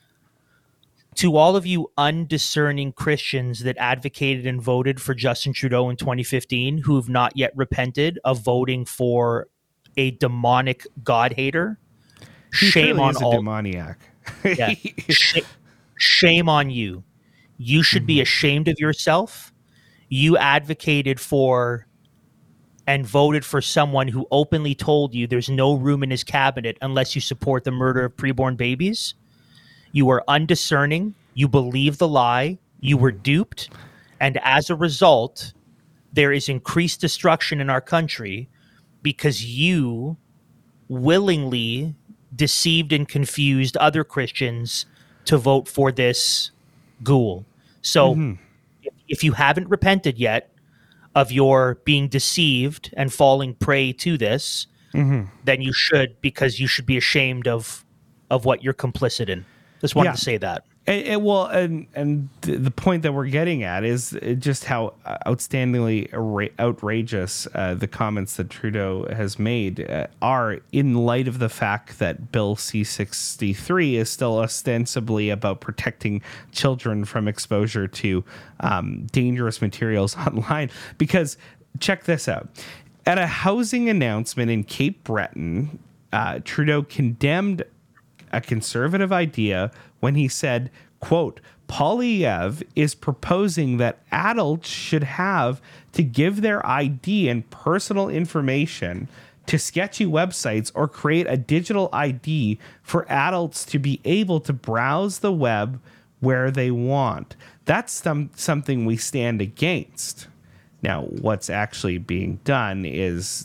To all of you undiscerning Christians that advocated and voted for Justin Trudeau in twenty fifteen, who have not yet repented of voting for a demonic God hater, he shame on is a all. Demoniac. yeah, sh- shame on you. You should mm-hmm. be ashamed of yourself. You advocated for and voted for someone who openly told you there's no room in his cabinet unless you support the murder of preborn babies, you were undiscerning, you believed the lie, you were duped, and as a result, there is increased destruction in our country because you willingly deceived and confused other Christians to vote for this ghoul. So mm-hmm. if, if you haven't repented yet of your being deceived and falling prey to this, mm-hmm. then you should, because you should be ashamed of of what you're complicit in. Just wanted yeah. to say that. And, and well, and and the point that we're getting at is just how outstandingly outrageous uh, the comments that Trudeau has made uh, are, in light of the fact that Bill C sixty-three is still ostensibly about protecting children from exposure to um, dangerous materials online. Because check this out. At a housing announcement in Cape Breton, uh, Trudeau condemned a conservative idea when he said, quote, Poilievre is proposing that adults should have to give their I D and personal information to sketchy websites or create a digital I D for adults to be able to browse the web where they want. That's some, something we stand against. Now, what's actually being done is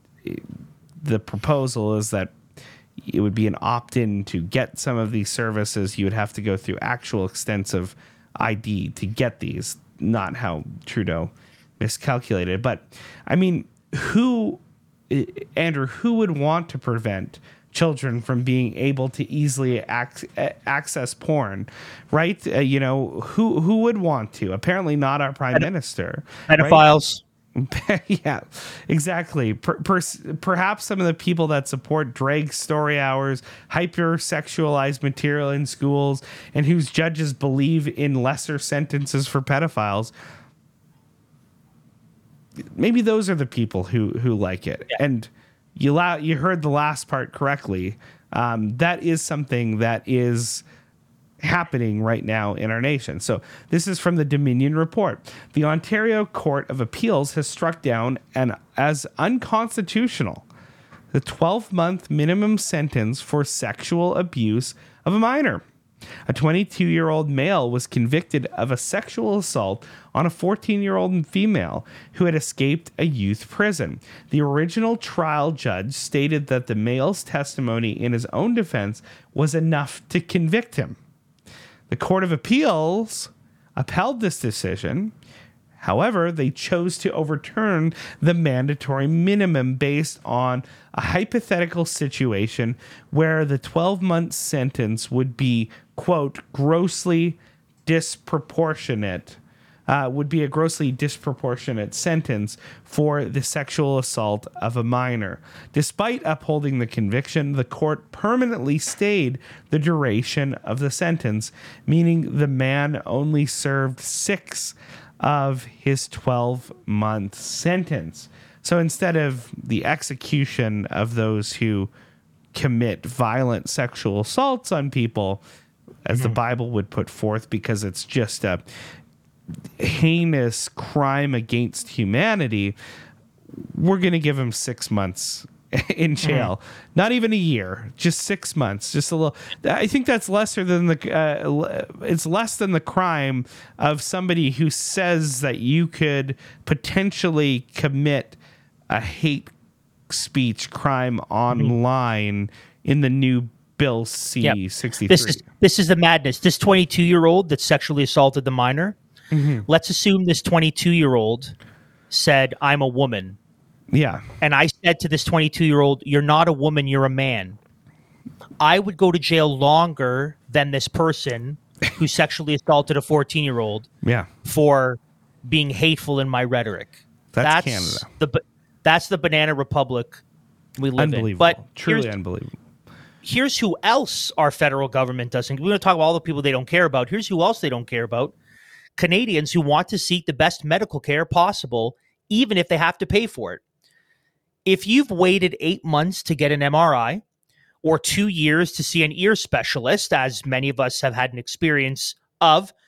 the proposal is that it would be an opt-in to get some of these services. You would have to go through actual extensive I D to get these, not how Trudeau miscalculated. But, I mean, who, Andrew, who would want to prevent children from being able to easily ac- access porn, right? Uh, you know, who who would want to? Apparently not our prime Ped- minister. Pedophiles. Right? Yeah, exactly. Per, per, perhaps some of the people that support drag story hours, hypersexualized material in schools, and whose judges believe in lesser sentences for pedophiles. Maybe those are the people who who like it. Yeah. And you la- you heard the last part correctly. Um, that is something that is happening right now in our nation. So this is from the Dominion Report. The Ontario Court of Appeals has struck down an as unconstitutional the twelve-month minimum sentence for sexual abuse of a minor. A twenty-two-year-old male was convicted of a sexual assault on a fourteen-year-old female who had escaped a youth prison. The original trial judge stated that the male's testimony in his own defense was enough to convict him. The Court of Appeals upheld this decision. However, they chose to overturn the mandatory minimum based on a hypothetical situation where the twelve-month sentence would be, quote, grossly disproportionate, uh, would be a grossly disproportionate sentence for the sexual assault of a minor. Despite upholding the conviction, the court permanently stayed the duration of the sentence, meaning the man only served six of his twelve-month sentence. So instead of the execution of those who commit violent sexual assaults on people, as mm-hmm. the Bible would put forth, because it's just a heinous crime against humanity, we're going to give him six months in jail. Mm-hmm. Not even a year, just six months. Just a little. I think that's lesser than the. Uh, it's less than the crime of somebody who says that you could potentially commit a hate speech crime online mm-hmm. in the new Bill C sixty-three. This is this is the madness. This twenty-two-year-old that sexually assaulted the minor. Mm-hmm. Let's assume this twenty-two-year-old said, "I'm a woman." Yeah. And I said to this twenty-two-year-old, "You're not a woman, you're a man." I would go to jail longer than this person who sexually assaulted a fourteen-year-old yeah. for being hateful in my rhetoric. That's, that's Canada. The, that's the banana republic we live unbelievable. in. But truly unbelievable. Here's who else our federal government doesn't. We're going to talk about all the people they don't care about. Here's who else they don't care about. Canadians who want to seek the best medical care possible, even if they have to pay for it. If you've waited eight months to get an M R I or two years to see an ear specialist, as many of us have had an experience of,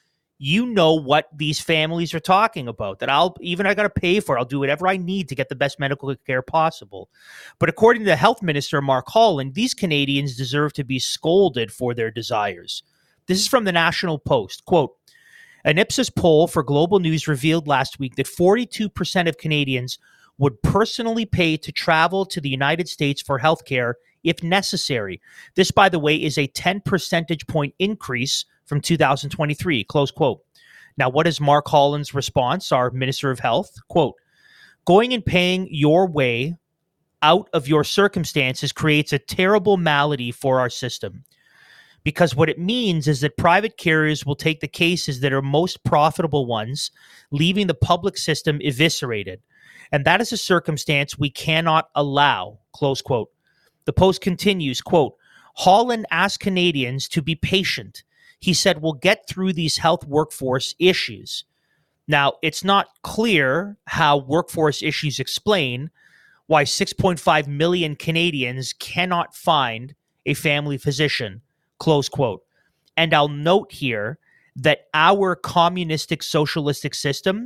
you know what these families are talking about, that I'll even I got to pay for. I'll do whatever I need to get the best medical care possible. But according to the health minister, Mark Holland, these Canadians deserve to be scolded for their desires. This is from the National Post. Quote, an Ipsos poll for Global News revealed last week that forty-two percent of Canadians would personally pay to travel to the United States for healthcare if necessary. This, by the way, is a ten percentage point increase from two thousand twenty-three, close quote. Now, what is Mark Holland's response, our Minister of Health? Quote, going and paying your way out of your circumstances creates a terrible malady for our system. Because what it means is that private carriers will take the cases that are most profitable ones, leaving the public system eviscerated. And that is a circumstance we cannot allow, close quote. The Post continues, quote, Holland asked Canadians to be patient. He said, we'll get through these health workforce issues. Now, it's not clear how workforce issues explain why six point five million Canadians cannot find a family physician, close quote. And I'll note here that our communistic socialistic system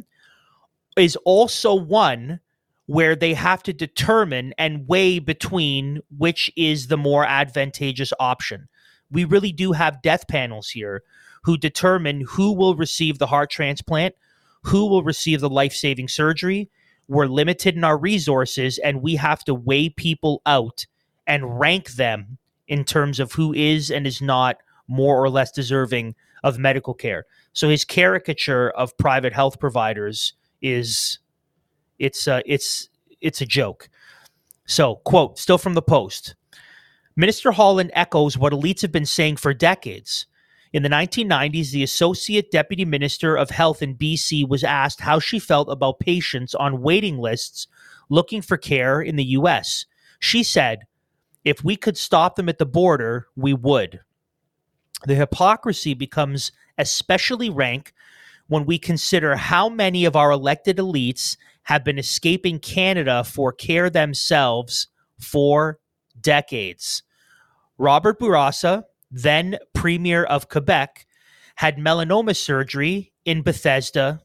is also one where they have to determine and weigh between which is the more advantageous option. We really do have death panels here who determine who will receive the heart transplant, who will receive the life-saving surgery. We're limited in our resources, and we have to weigh people out and rank them in terms of who is and is not more or less deserving of medical care. So his caricature of private health providers is it's uh, it's it's a joke. So, quote, still from the Post, Minister Holland echoes what elites have been saying for decades. In the nineteen nineties, the Associate Deputy Minister of Health in B C was asked how she felt about patients on waiting lists looking for care in the U S. She said, if we could stop them at the border, we would. The hypocrisy becomes especially rank when we consider how many of our elected elites have been escaping Canada for care themselves for decades. Robert Bourassa, then Premier of Quebec, had melanoma surgery in Bethesda,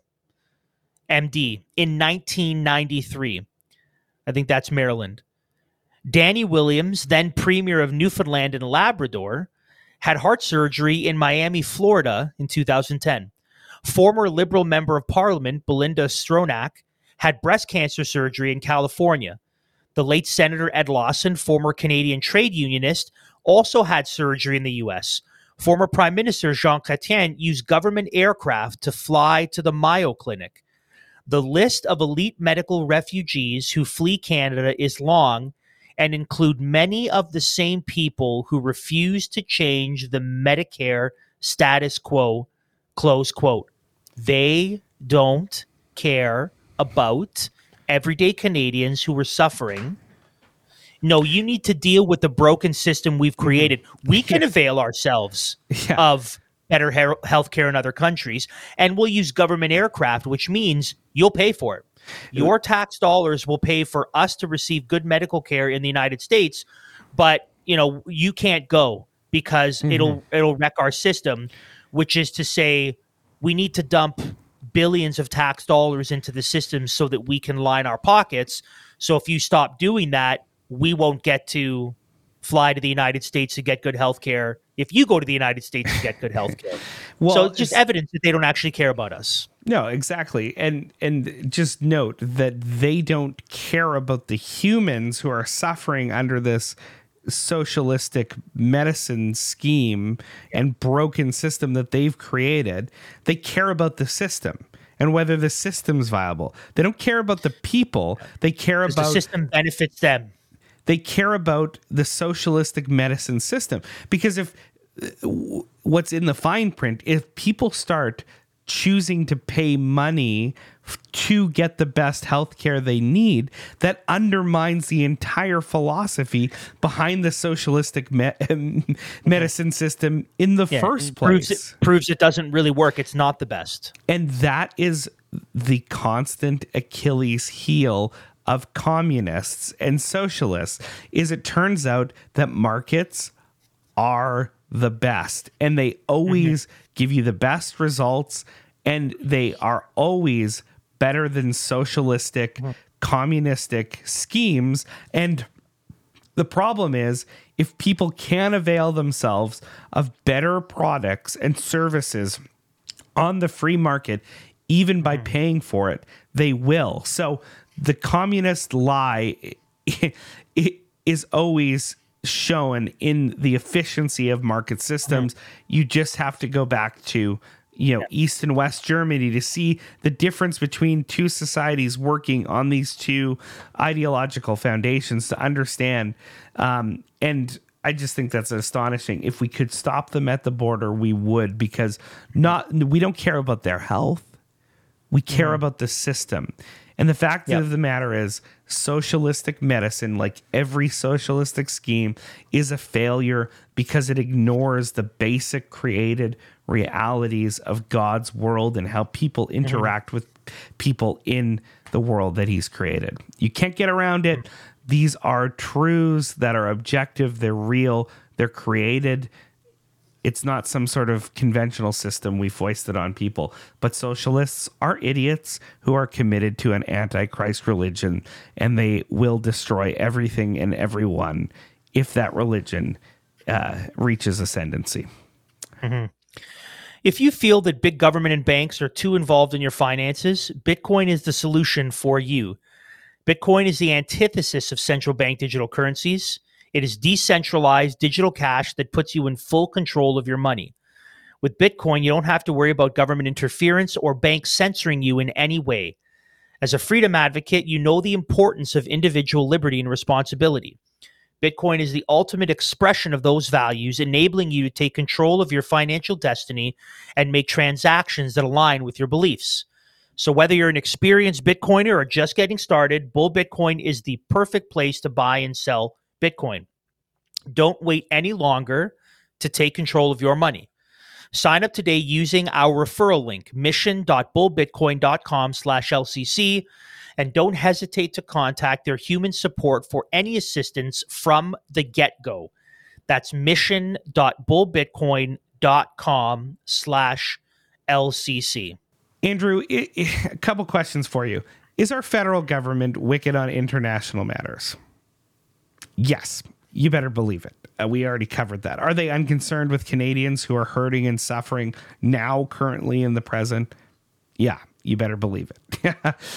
M D, in nineteen ninety-three. I think that's Maryland. Danny Williams, then Premier of Newfoundland and Labrador, had heart surgery in Miami, Florida in two thousand ten. Former Liberal Member of Parliament Belinda Stronach had breast cancer surgery in California. The late Senator Ed Lawson, former Canadian trade unionist, also had surgery in the U S. Former Prime Minister Jean Chrétien used government aircraft to fly to the Mayo Clinic. The list of elite medical refugees who flee Canada is long and include many of the same people who refuse to change the Medicare status quo, close quote. They don't care about everyday Canadians who are suffering. No, you need to deal with the broken system we've created. We can avail ourselves yeah. of better he- health care in other countries, and we'll use government aircraft, which means you'll pay for it. Your tax dollars will pay for us to receive good medical care in the United States, but you know you can't go because mm-hmm. it'll it'll wreck our system, which is to say we need to dump billions of tax dollars into the system so that we can line our pockets. So if you stop doing that, we won't get to fly to the United States to get good health care if you go to the United States to get good health care. Well, so it's just it's, evidence that they don't actually care about us. No, exactly. And and just note that they don't care about the humans who are suffering under this socialistic medicine scheme and broken system that they've created. They care about the system and whether the system's viable. They don't care about the people. They care about the system benefits them. They care about the socialistic medicine system. Because if what's in the fine print, if people start choosing to pay money to get the best health care they need, that undermines the entire philosophy behind the socialistic me- medicine system in the yeah, first place. Proves it, proves it doesn't really work. It's not the best. And that is the constant Achilles heel of communists and socialists, is it turns out that markets are the best and they always mm-hmm. give you the best results and they are always better than socialistic, mm-hmm. communistic schemes. And the problem is, if people can avail themselves of better products and services on the free market, even by paying for it, they will. So the communist lie it is always shown in the efficiency of market systems. Mm-hmm. You just have to go back to, you know, yeah. East and West Germany to see the difference between two societies working on these two ideological foundations to understand. Um, and I just think that's astonishing. If we could stop them at the border, we would, because not we don't care about their health. We care mm-hmm. about the system. And the fact yep. of the matter is, socialistic medicine, like every socialistic scheme, is a failure because it ignores the basic created realities of God's world and how people interact mm-hmm. with people in the world that he's created. You can't get around it. These are truths that are objective. They're real. They're created. It's not some sort of conventional system we foisted on people. But socialists are idiots who are committed to an antichrist religion, and they will destroy everything and everyone if that religion uh, reaches ascendancy. Mm-hmm. If you feel that big government and banks are too involved in your finances, Bitcoin is the solution for you. Bitcoin is the antithesis of central bank digital currencies. It is decentralized digital cash that puts you in full control of your money. With Bitcoin, you don't have to worry about government interference or banks censoring you in any way. As a freedom advocate, you know the importance of individual liberty and responsibility. Bitcoin is the ultimate expression of those values, enabling you to take control of your financial destiny and make transactions that align with your beliefs. So whether you're an experienced Bitcoiner or just getting started, Bull Bitcoin is the perfect place to buy and sell Bitcoin. Don't wait any longer to take control of your money. Sign up today using our referral link, mission.bullbitcoin.com slash LCC, and don't hesitate to contact their human support for any assistance from the get-go. That's mission.bullbitcoin.com slash LCC. Andrew, it, it, a couple questions for you. Is our federal government wicked on international matters? Yes, you better believe it. Uh, we already covered that. Are they unconcerned with Canadians who are hurting and suffering now, currently in the present? Yeah, you better believe it.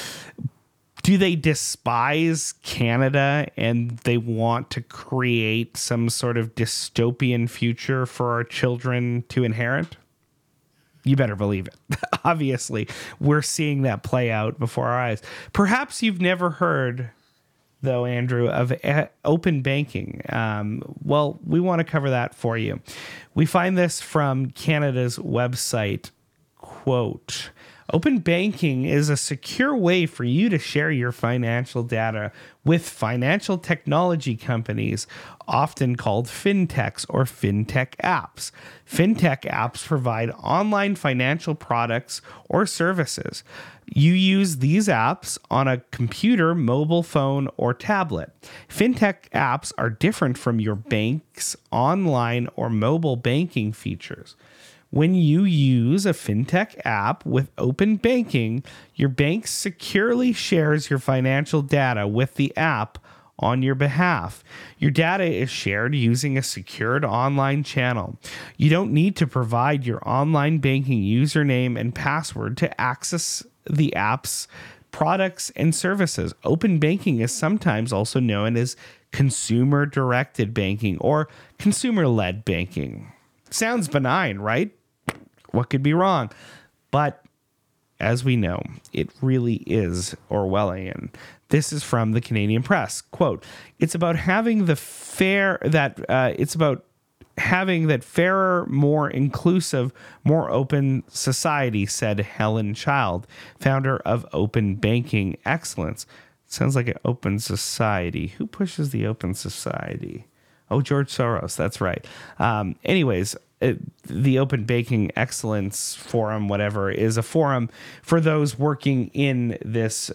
Do they despise Canada and they want to create some sort of dystopian future for our children to inherit? You better believe it. Obviously, we're seeing that play out before our eyes. Perhaps you've never heard, though, Andrew, of uh, open banking. Um, well, we want to cover that for you. We find this from Canada's website, quote, "Open banking is a secure way for you to share your financial data with financial technology companies, often called fintechs or fintech apps. Fintech apps provide online financial products or services. You use these apps on a computer, mobile phone, or tablet. Fintech apps are different from your bank's online or mobile banking features. When you use a fintech app with open banking, your bank securely shares your financial data with the app on your behalf. Your data is shared using a secured online channel. You don't need to provide your online banking username and password to access the app's products and services. Open banking is sometimes also known as consumer-directed banking or consumer-led banking. Sounds benign, right? What could be wrong? But as we know, it really is Orwellian. This is from the Canadian Press. Quote, "It's about having the fair that uh, it's about having that fairer, more inclusive, more open society," said Helen Child, founder of Open Banking Excellence. Sounds like an open society. Who pushes the open society? Oh, George Soros. That's right. Um, anyways, it, the Open Banking Excellence Forum, whatever, is a forum for those working in this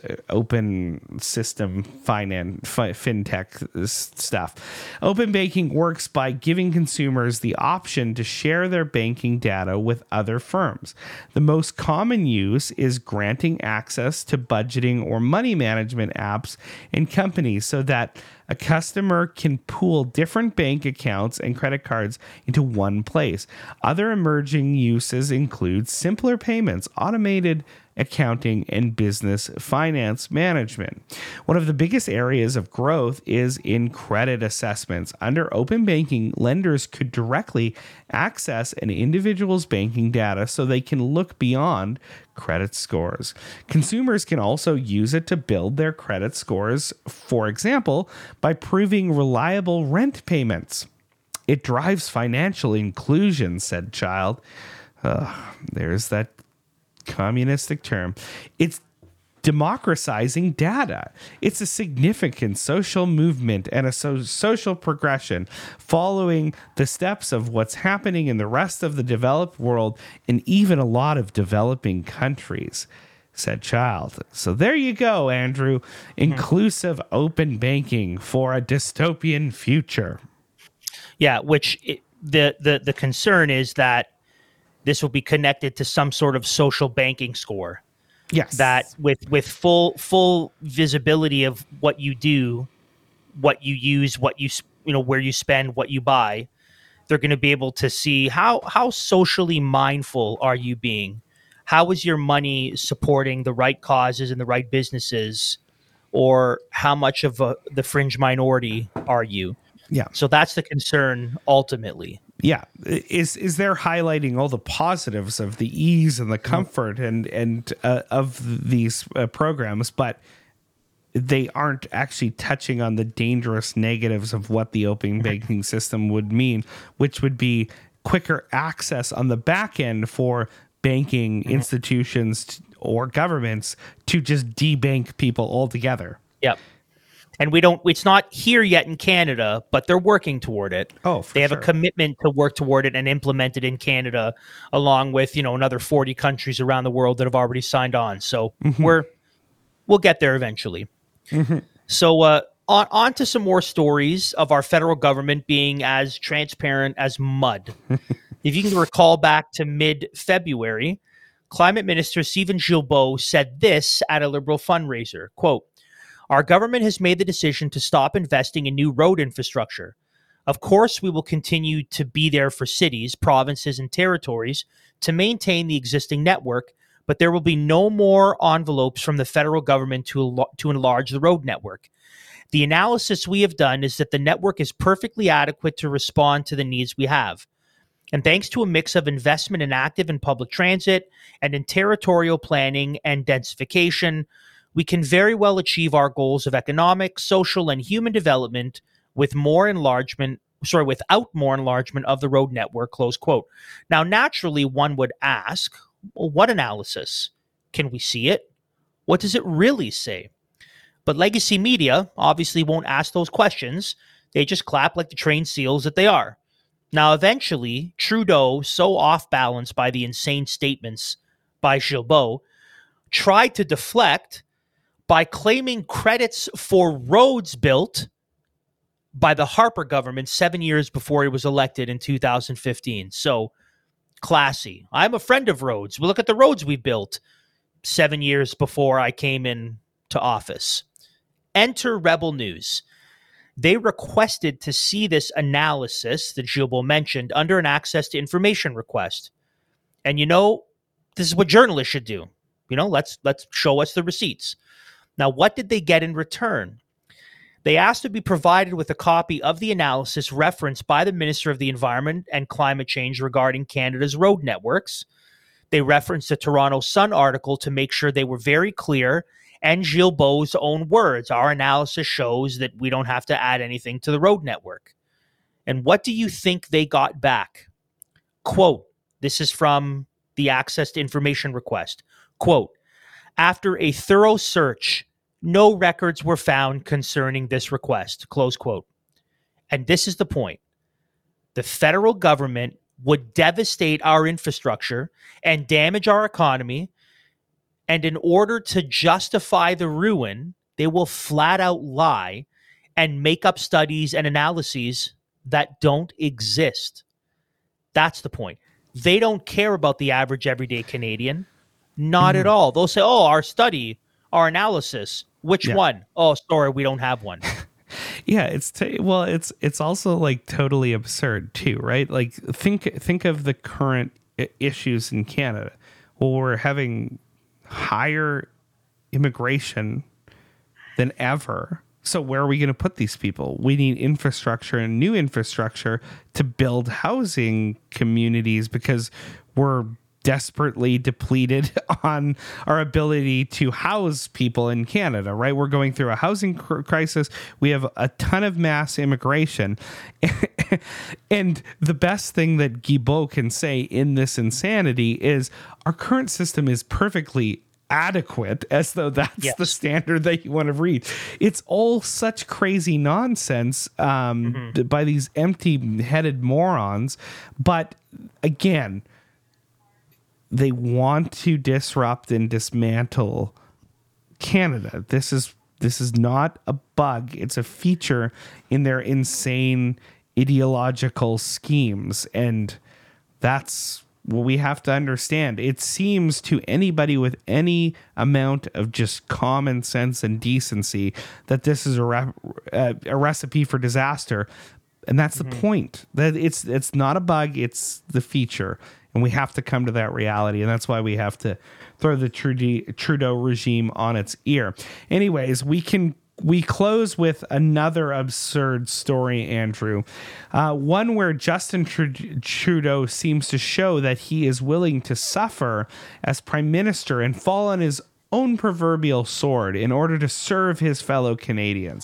open system finance, fi- fintech stuff. Open banking works by giving consumers the option to share their banking data with other firms. The most common use is granting access to budgeting or money management apps and companies so that a customer can pool different bank accounts and credit cards into one place. Other emerging uses include simpler payments, automated accounting, and business finance management. One of the biggest areas of growth is in credit assessments. Under open banking, lenders could directly access an individual's banking data so they can look beyond credit scores. Consumers can also use it to build their credit scores, for example, by proving reliable rent payments. It drives financial inclusion, said Child. Uh, there's that communistic term. It's democratizing data. It's a significant social movement and a so- social progression following the steps of what's happening in the rest of the developed world and even a lot of developing countries, said Child. So there you go, Andrew. Inclusive open banking for a dystopian future. Yeah, which it, the, the the concern is that this will be connected to some sort of social banking score. Yes. That with with full full visibility of what you do, what you use, what you you know where you spend, what you buy, they're going to be able to see how how socially mindful are you being? How is your money supporting the right causes and the right businesses, or how much of a, the fringe minority are you? Yeah. So that's the concern ultimately. Yeah, is is they're highlighting all the positives of the ease and the comfort and and uh, of these uh, programs, but they aren't actually touching on the dangerous negatives of what the open banking system would mean, which would be quicker access on the back end for banking mm-hmm. institutions or governments to just debank people altogether. Yep. And we don't, it's not here yet in Canada, but they're working toward it. Oh, for They have sure. a commitment to work toward it and implement it in Canada, along with, you know, another forty countries around the world that have already signed on. So mm-hmm. we're, we'll get there eventually. Mm-hmm. So uh, on, on to some more stories of our federal government being as transparent as mud. If you can recall back to mid-February, Climate Minister Steven Guilbeault said this at a Liberal fundraiser, quote, "Our government has made the decision to stop investing in new road infrastructure. Of course, we will continue to be there for cities, provinces, and territories to maintain the existing network, but there will be no more envelopes from the federal government to, to enlarge the road network. The analysis we have done is that the network is perfectly adequate to respond to the needs we have. And thanks to a mix of investment in active and public transit and in territorial planning and densification, we can very well achieve our goals of economic, social, and human development with more enlargement, sorry, without more enlargement of the road network," close quote. Now, naturally, one would ask, well, what analysis? Can we see it? What does it really say? But legacy media obviously won't ask those questions. They just clap like the trained seals that they are. Now, eventually, Trudeau, so off balance by the insane statements by Guilbeault, tried to deflect by claiming credits for roads built by the Harper government seven years before he was elected in two thousand fifteen. So, classy. I'm a friend of roads. Well, look at the roads we built seven years before I came in to office. Enter Rebel News. They requested to see this analysis that Guilbeault mentioned under an access to information request. And you know, this is what journalists should do. You know, let's let's show us the receipts. Now, what did they get in return? They asked to be provided with a copy of the analysis referenced by the Minister of the Environment and Climate Change regarding Canada's road networks. They referenced a Toronto Sun article to make sure they were very clear, and Guilbeault's own words. Our analysis shows that we don't have to add anything to the road network. And what do you think they got back? Quote, this is from the access to information request. Quote, "After a thorough search, no records were found concerning this request," close quote. And this is the point. The federal government would devastate our infrastructure and damage our economy. And in order to justify the ruin, they will flat out lie and make up studies and analyses that don't exist. That's the point. They don't care about the average everyday Canadian. Not mm-hmm. at all. They'll say, oh, our study, our analysis. Which yeah. one? Oh, sorry, we don't have one. Yeah, it's t- well, it's it's also like totally absurd too, right? Like think think of the current I- issues in Canada. Well, we're having higher immigration than ever. So where are we going to put these people? We need infrastructure and new infrastructure to build housing communities because we're desperately depleted on our ability to house people in Canada, right? We're going through a housing cr- crisis. We have a ton of mass immigration. And the best thing that Guilbeault can say in this insanity is our current system is perfectly adequate, as though that's yes. the standard that you want to read. It's all such crazy nonsense um, mm-hmm. by these empty-headed morons. But again, they want to disrupt and dismantle Canada. This is this is not a bug. It's a feature in their insane ideological schemes. And that's what we have to understand. It seems to anybody with any amount of just common sense and decency that this is a, re- uh, a recipe for disaster. And that's mm-hmm. the point. That it's it's not a bug, it's the feature. And we have to come to that reality. And that's why we have to throw the Trudeau regime on its ear. Anyways, we can we close with another absurd story, Andrew. Uh, one where Justin Trudeau seems to show that he is willing to suffer as prime minister and fall on his own proverbial sword in order to serve his fellow Canadians.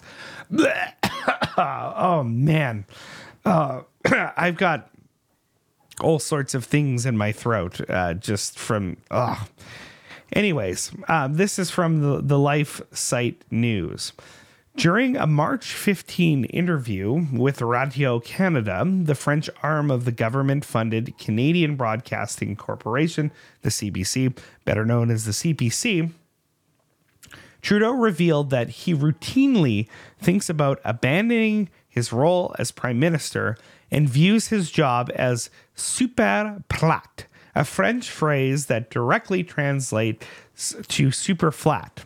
Oh, man. Uh, I've got all sorts of things in my throat uh, just from... Oh. Anyways, uh, this is from the, the Life site news. During a March fifteenth interview with Radio Canada, the French arm of the government-funded Canadian Broadcasting Corporation, the C B C, better known as the C P C, Trudeau revealed that he routinely thinks about abandoning his role as prime minister and views his job as super plate, a French phrase that directly translates to super flat,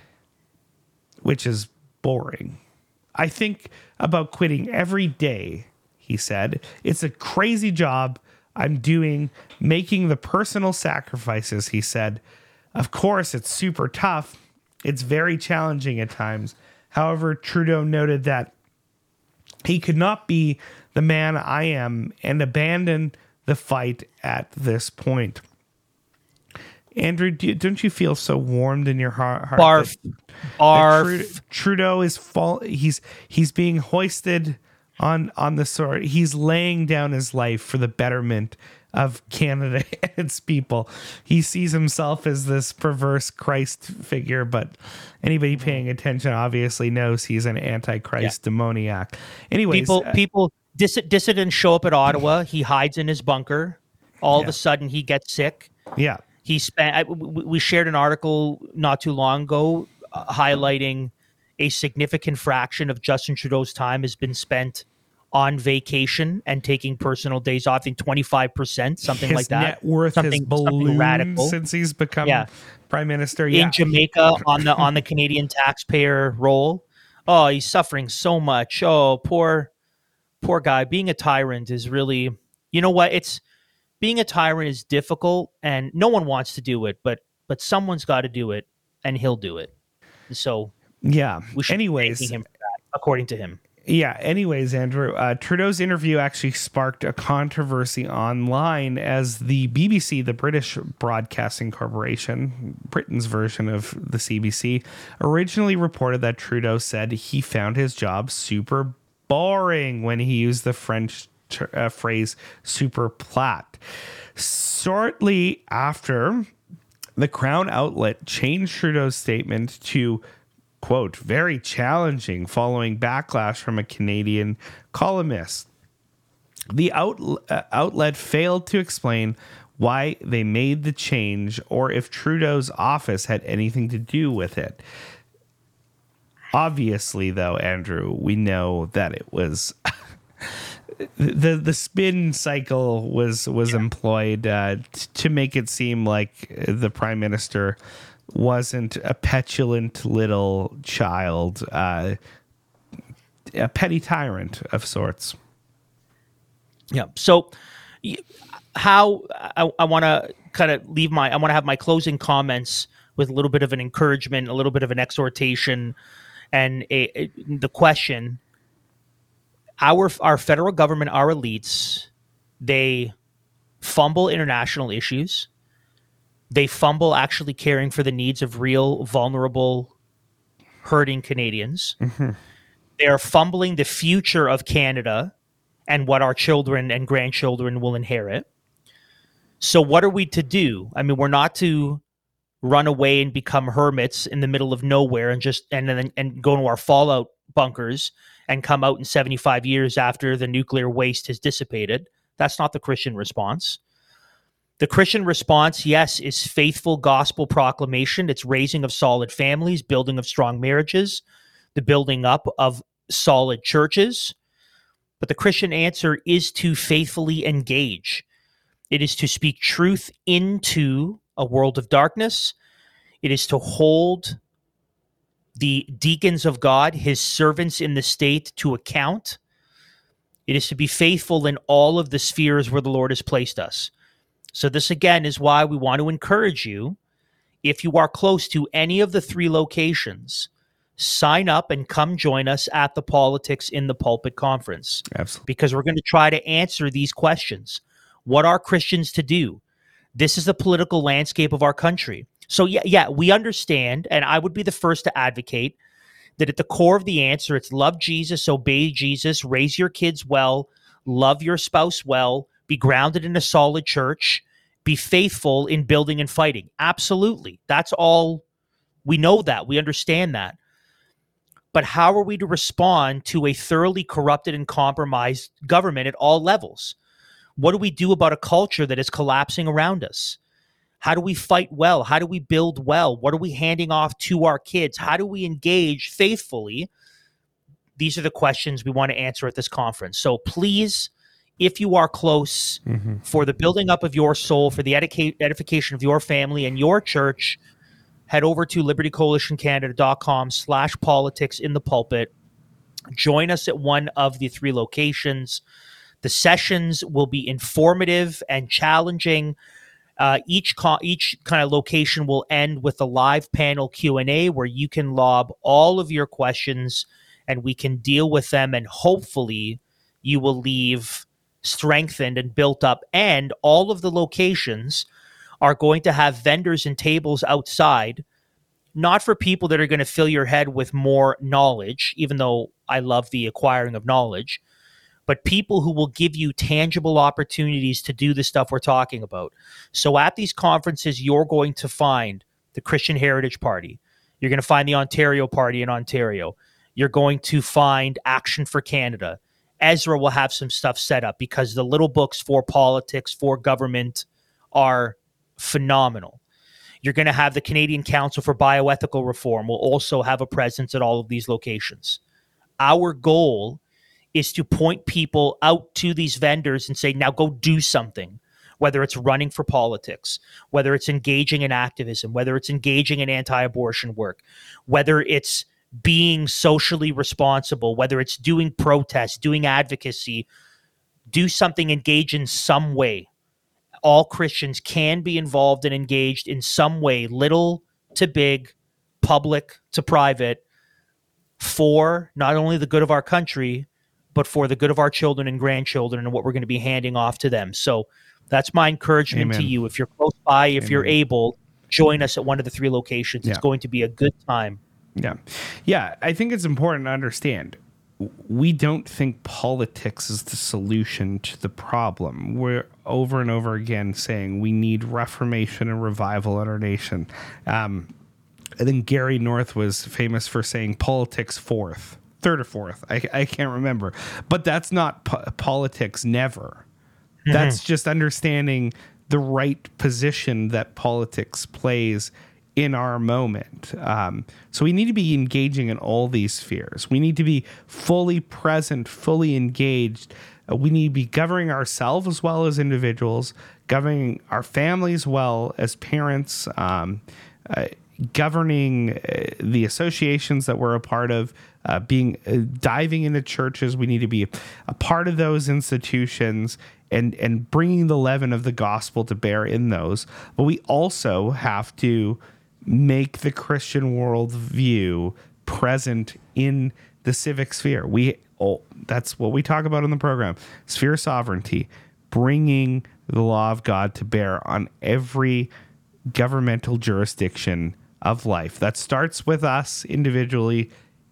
which is boring. I think about quitting every day, he said. It's a crazy job I'm doing, making the personal sacrifices, he said. Of course, it's super tough. It's very challenging at times. However, Trudeau noted that he could not be the man I am and abandon the fight at this point. Andrew, do you, don't you feel so warmed in your heart? Barf. That, Barf. that Trudeau is fall. He's he's being hoisted on on the sword. He's laying down his life for the betterment of Canada and its people. He sees himself as this perverse Christ figure, but anybody paying attention obviously knows he's an antichrist yeah. demoniac. Anyways, people uh, people dis- dissidents show up at Ottawa. He hides in his bunker. All yeah. of a sudden, he gets sick. Yeah. He spent. I, we shared an article not too long ago uh, highlighting a significant fraction of Justin Trudeau's time has been spent on vacation and taking personal days off. I think twenty-five percent, something his like that. Net worth something, has ballooned radical since he's become yeah. prime minister. Yeah. In Jamaica on the on the Canadian taxpayer roll. Oh, he's suffering so much. Oh, poor poor guy. Being a tyrant is really, you know what? It's being a tyrant is difficult, and no one wants to do it, but but someone's got to do it, and he'll do it. So yeah. We should anyways, be thanking him for that, according to him. Yeah. Anyways, Andrew, uh, Trudeau's interview actually sparked a controversy online as the B B C, the British Broadcasting Corporation, Britain's version of the C B C, originally reported that Trudeau said he found his job super boring when he used the French uh, phrase super plate. Shortly after, the Crown outlet changed Trudeau's statement to, quote, very challenging following backlash from a Canadian columnist. The out, uh, outlet failed to explain why they made the change or if Trudeau's office had anything to do with it. Obviously, though, Andrew, we know that it was the the spin cycle was was yeah. employed uh, t- to make it seem like the prime minister wasn't a petulant little child, uh, a petty tyrant of sorts. Yeah. So, how I, I want to kind of leave my I want to have my closing comments with a little bit of an encouragement, a little bit of an exhortation. And a, a, the question, our our federal government, our elites, they fumble international issues. They fumble actually caring for the needs of real, vulnerable, hurting Canadians. Mm-hmm. They are fumbling the future of Canada and what our children and grandchildren will inherit. So what are we to do? I mean, we're not to run away and become hermits in the middle of nowhere and just and then and go to our fallout bunkers and come out in seventy-five years after the nuclear waste has dissipated. That's not the Christian response. The Christian response, yes, is faithful gospel proclamation. It's raising of solid families, building of strong marriages, the building up of solid churches. But the Christian answer is to faithfully engage. It is to speak truth into a world of darkness. It is to hold the deacons of God, his servants in the state, to account. It is to be faithful in all of the spheres where the Lord has placed us. So this, again, is why we want to encourage you, if you are close to any of the three locations, sign up and come join us at the Politics in the Pulpit conference. Absolutely. Because we're going to try to answer these questions. What are Christians to do? This is the political landscape of our country. So yeah, yeah, we understand, and I would be the first to advocate that at the core of the answer, it's love Jesus, obey Jesus, raise your kids well, love your spouse well, be grounded in a solid church, be faithful in building and fighting. Absolutely. That's all. We know that. We understand that. But how are we to respond to a thoroughly corrupted and compromised government at all levels? What do we do about a culture that is collapsing around us? How do we fight well? How do we build well? What are we handing off to our kids? How do we engage faithfully? These are the questions we want to answer at this conference. So please, if you are close, mm-hmm. for the building up of your soul, for the edica- edification of your family and your church, head over to libertycoalitioncanada.com slash politics in the pulpit. Join us at one of the three locations. The sessions will be informative and challenging. Uh, each co- each kind of location will end with a live panel Q and A where you can lob all of your questions and we can deal with them, and hopefully you will leave strengthened and built up. And all of the locations are going to have vendors and tables outside, not for people that are going to fill your head with more knowledge, even though I love the acquiring of knowledge, but people who will give you tangible opportunities to do the stuff we're talking about. So at these conferences, you're going to find the Christian Heritage Party. You're going to find the Ontario Party in Ontario. You're going to find Action for Canada. Ezra will have some stuff set up because the little books for politics, for government are phenomenal. You're going to have the Canadian Council for Bioethical Reform will also have a presence at all of these locations. Our goal is to point people out to these vendors and say, now go do something, whether it's running for politics, whether it's engaging in activism, whether it's engaging in anti-abortion work, whether it's being socially responsible, whether it's doing protests, doing advocacy, do something, engage in some way. All Christians can be involved and engaged in some way, little to big, public to private, for not only the good of our country, but for the good of our children and grandchildren and what we're going to be handing off to them. So that's my encouragement Amen. To you. If you're close by, if Amen. You're able, join us at one of the three locations. Yeah. It's going to be a good time. Yeah. Yeah. I think it's important to understand we don't think politics is the solution to the problem. We're over and over again saying we need reformation and revival in our nation. Um, I think Gary North was famous for saying politics fourth. third or fourth. I, I can't remember. But that's not po- politics, never. Mm-hmm. That's just understanding the right position that politics plays in our moment. Um, so we need to be engaging in all these spheres. We need to be fully present, fully engaged. Uh, we need to be governing ourselves as well as individuals, governing our families well as parents, um, uh, governing uh, the associations that we're a part of, uh, being uh, diving into churches. We need to be a part of those institutions and and bringing the leaven of the gospel to bear in those. But we also have to make the Christian worldview present in the civic sphere. We oh, that's what we talk about in the program: sphere sovereignty, bringing the law of God to bear on every governmental jurisdiction of life. That starts with us individually,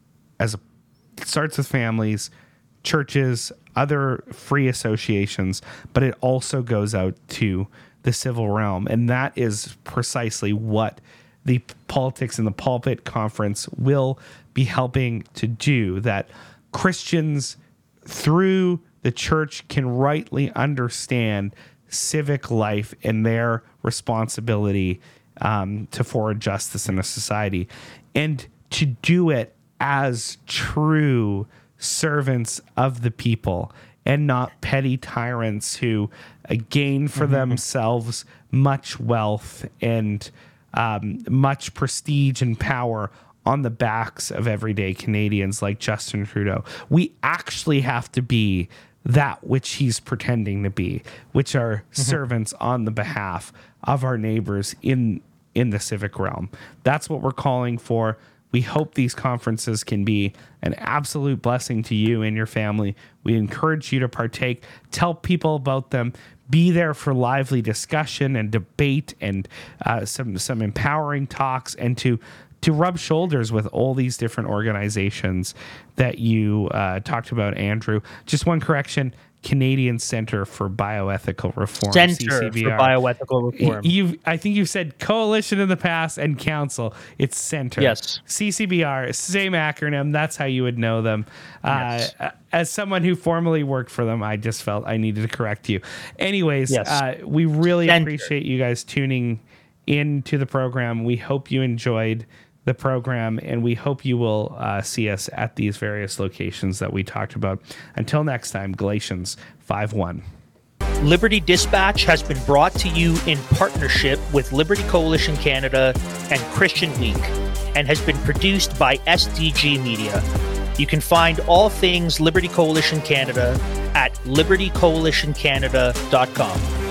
as a, it starts with families, churches, other free associations, but it also goes out to the civil realm. And that is precisely what the Politics in the Pulpit Conference will be helping to do, that Christians through the church can rightly understand civic life and their responsibility um, to forward justice in a society, and to do it as true servants of the people and not petty tyrants who uh, gain for mm-hmm. themselves much wealth and um, much prestige and power on the backs of everyday Canadians like Justin Trudeau. We actually have to be that which he's pretending to be, which are mm-hmm. servants on the behalf of our neighbors in in the civic realm. That's what we're calling for. We hope these conferences can be an absolute blessing to you and your family. We encourage you to partake. Tell people about them. Be there for lively discussion and debate and uh, some some empowering talks, and to to rub shoulders with all these different organizations that you uh, talked about, Andrew. Just one correction: Canadian Centre for Bioethical Reform. Centre C C B R. for Bioethical Reform. You've, I think you've said coalition in the past and council. It's Centre. Yes. C C B R, same acronym. That's how you would know them. Yes. Uh, as someone who formerly worked for them, I just felt I needed to correct you. Anyways, yes. uh, we really Centre. appreciate you guys tuning into the program. We hope you enjoyed the program, and we hope you will uh, see us at these various locations that we talked about. Until next time, Galatians five one. Liberty Dispatch has been brought to you in partnership with Liberty Coalition Canada and Christian Week, and has been produced by S D G Media. You can find all things Liberty Coalition Canada at liberty coalition canada dot com.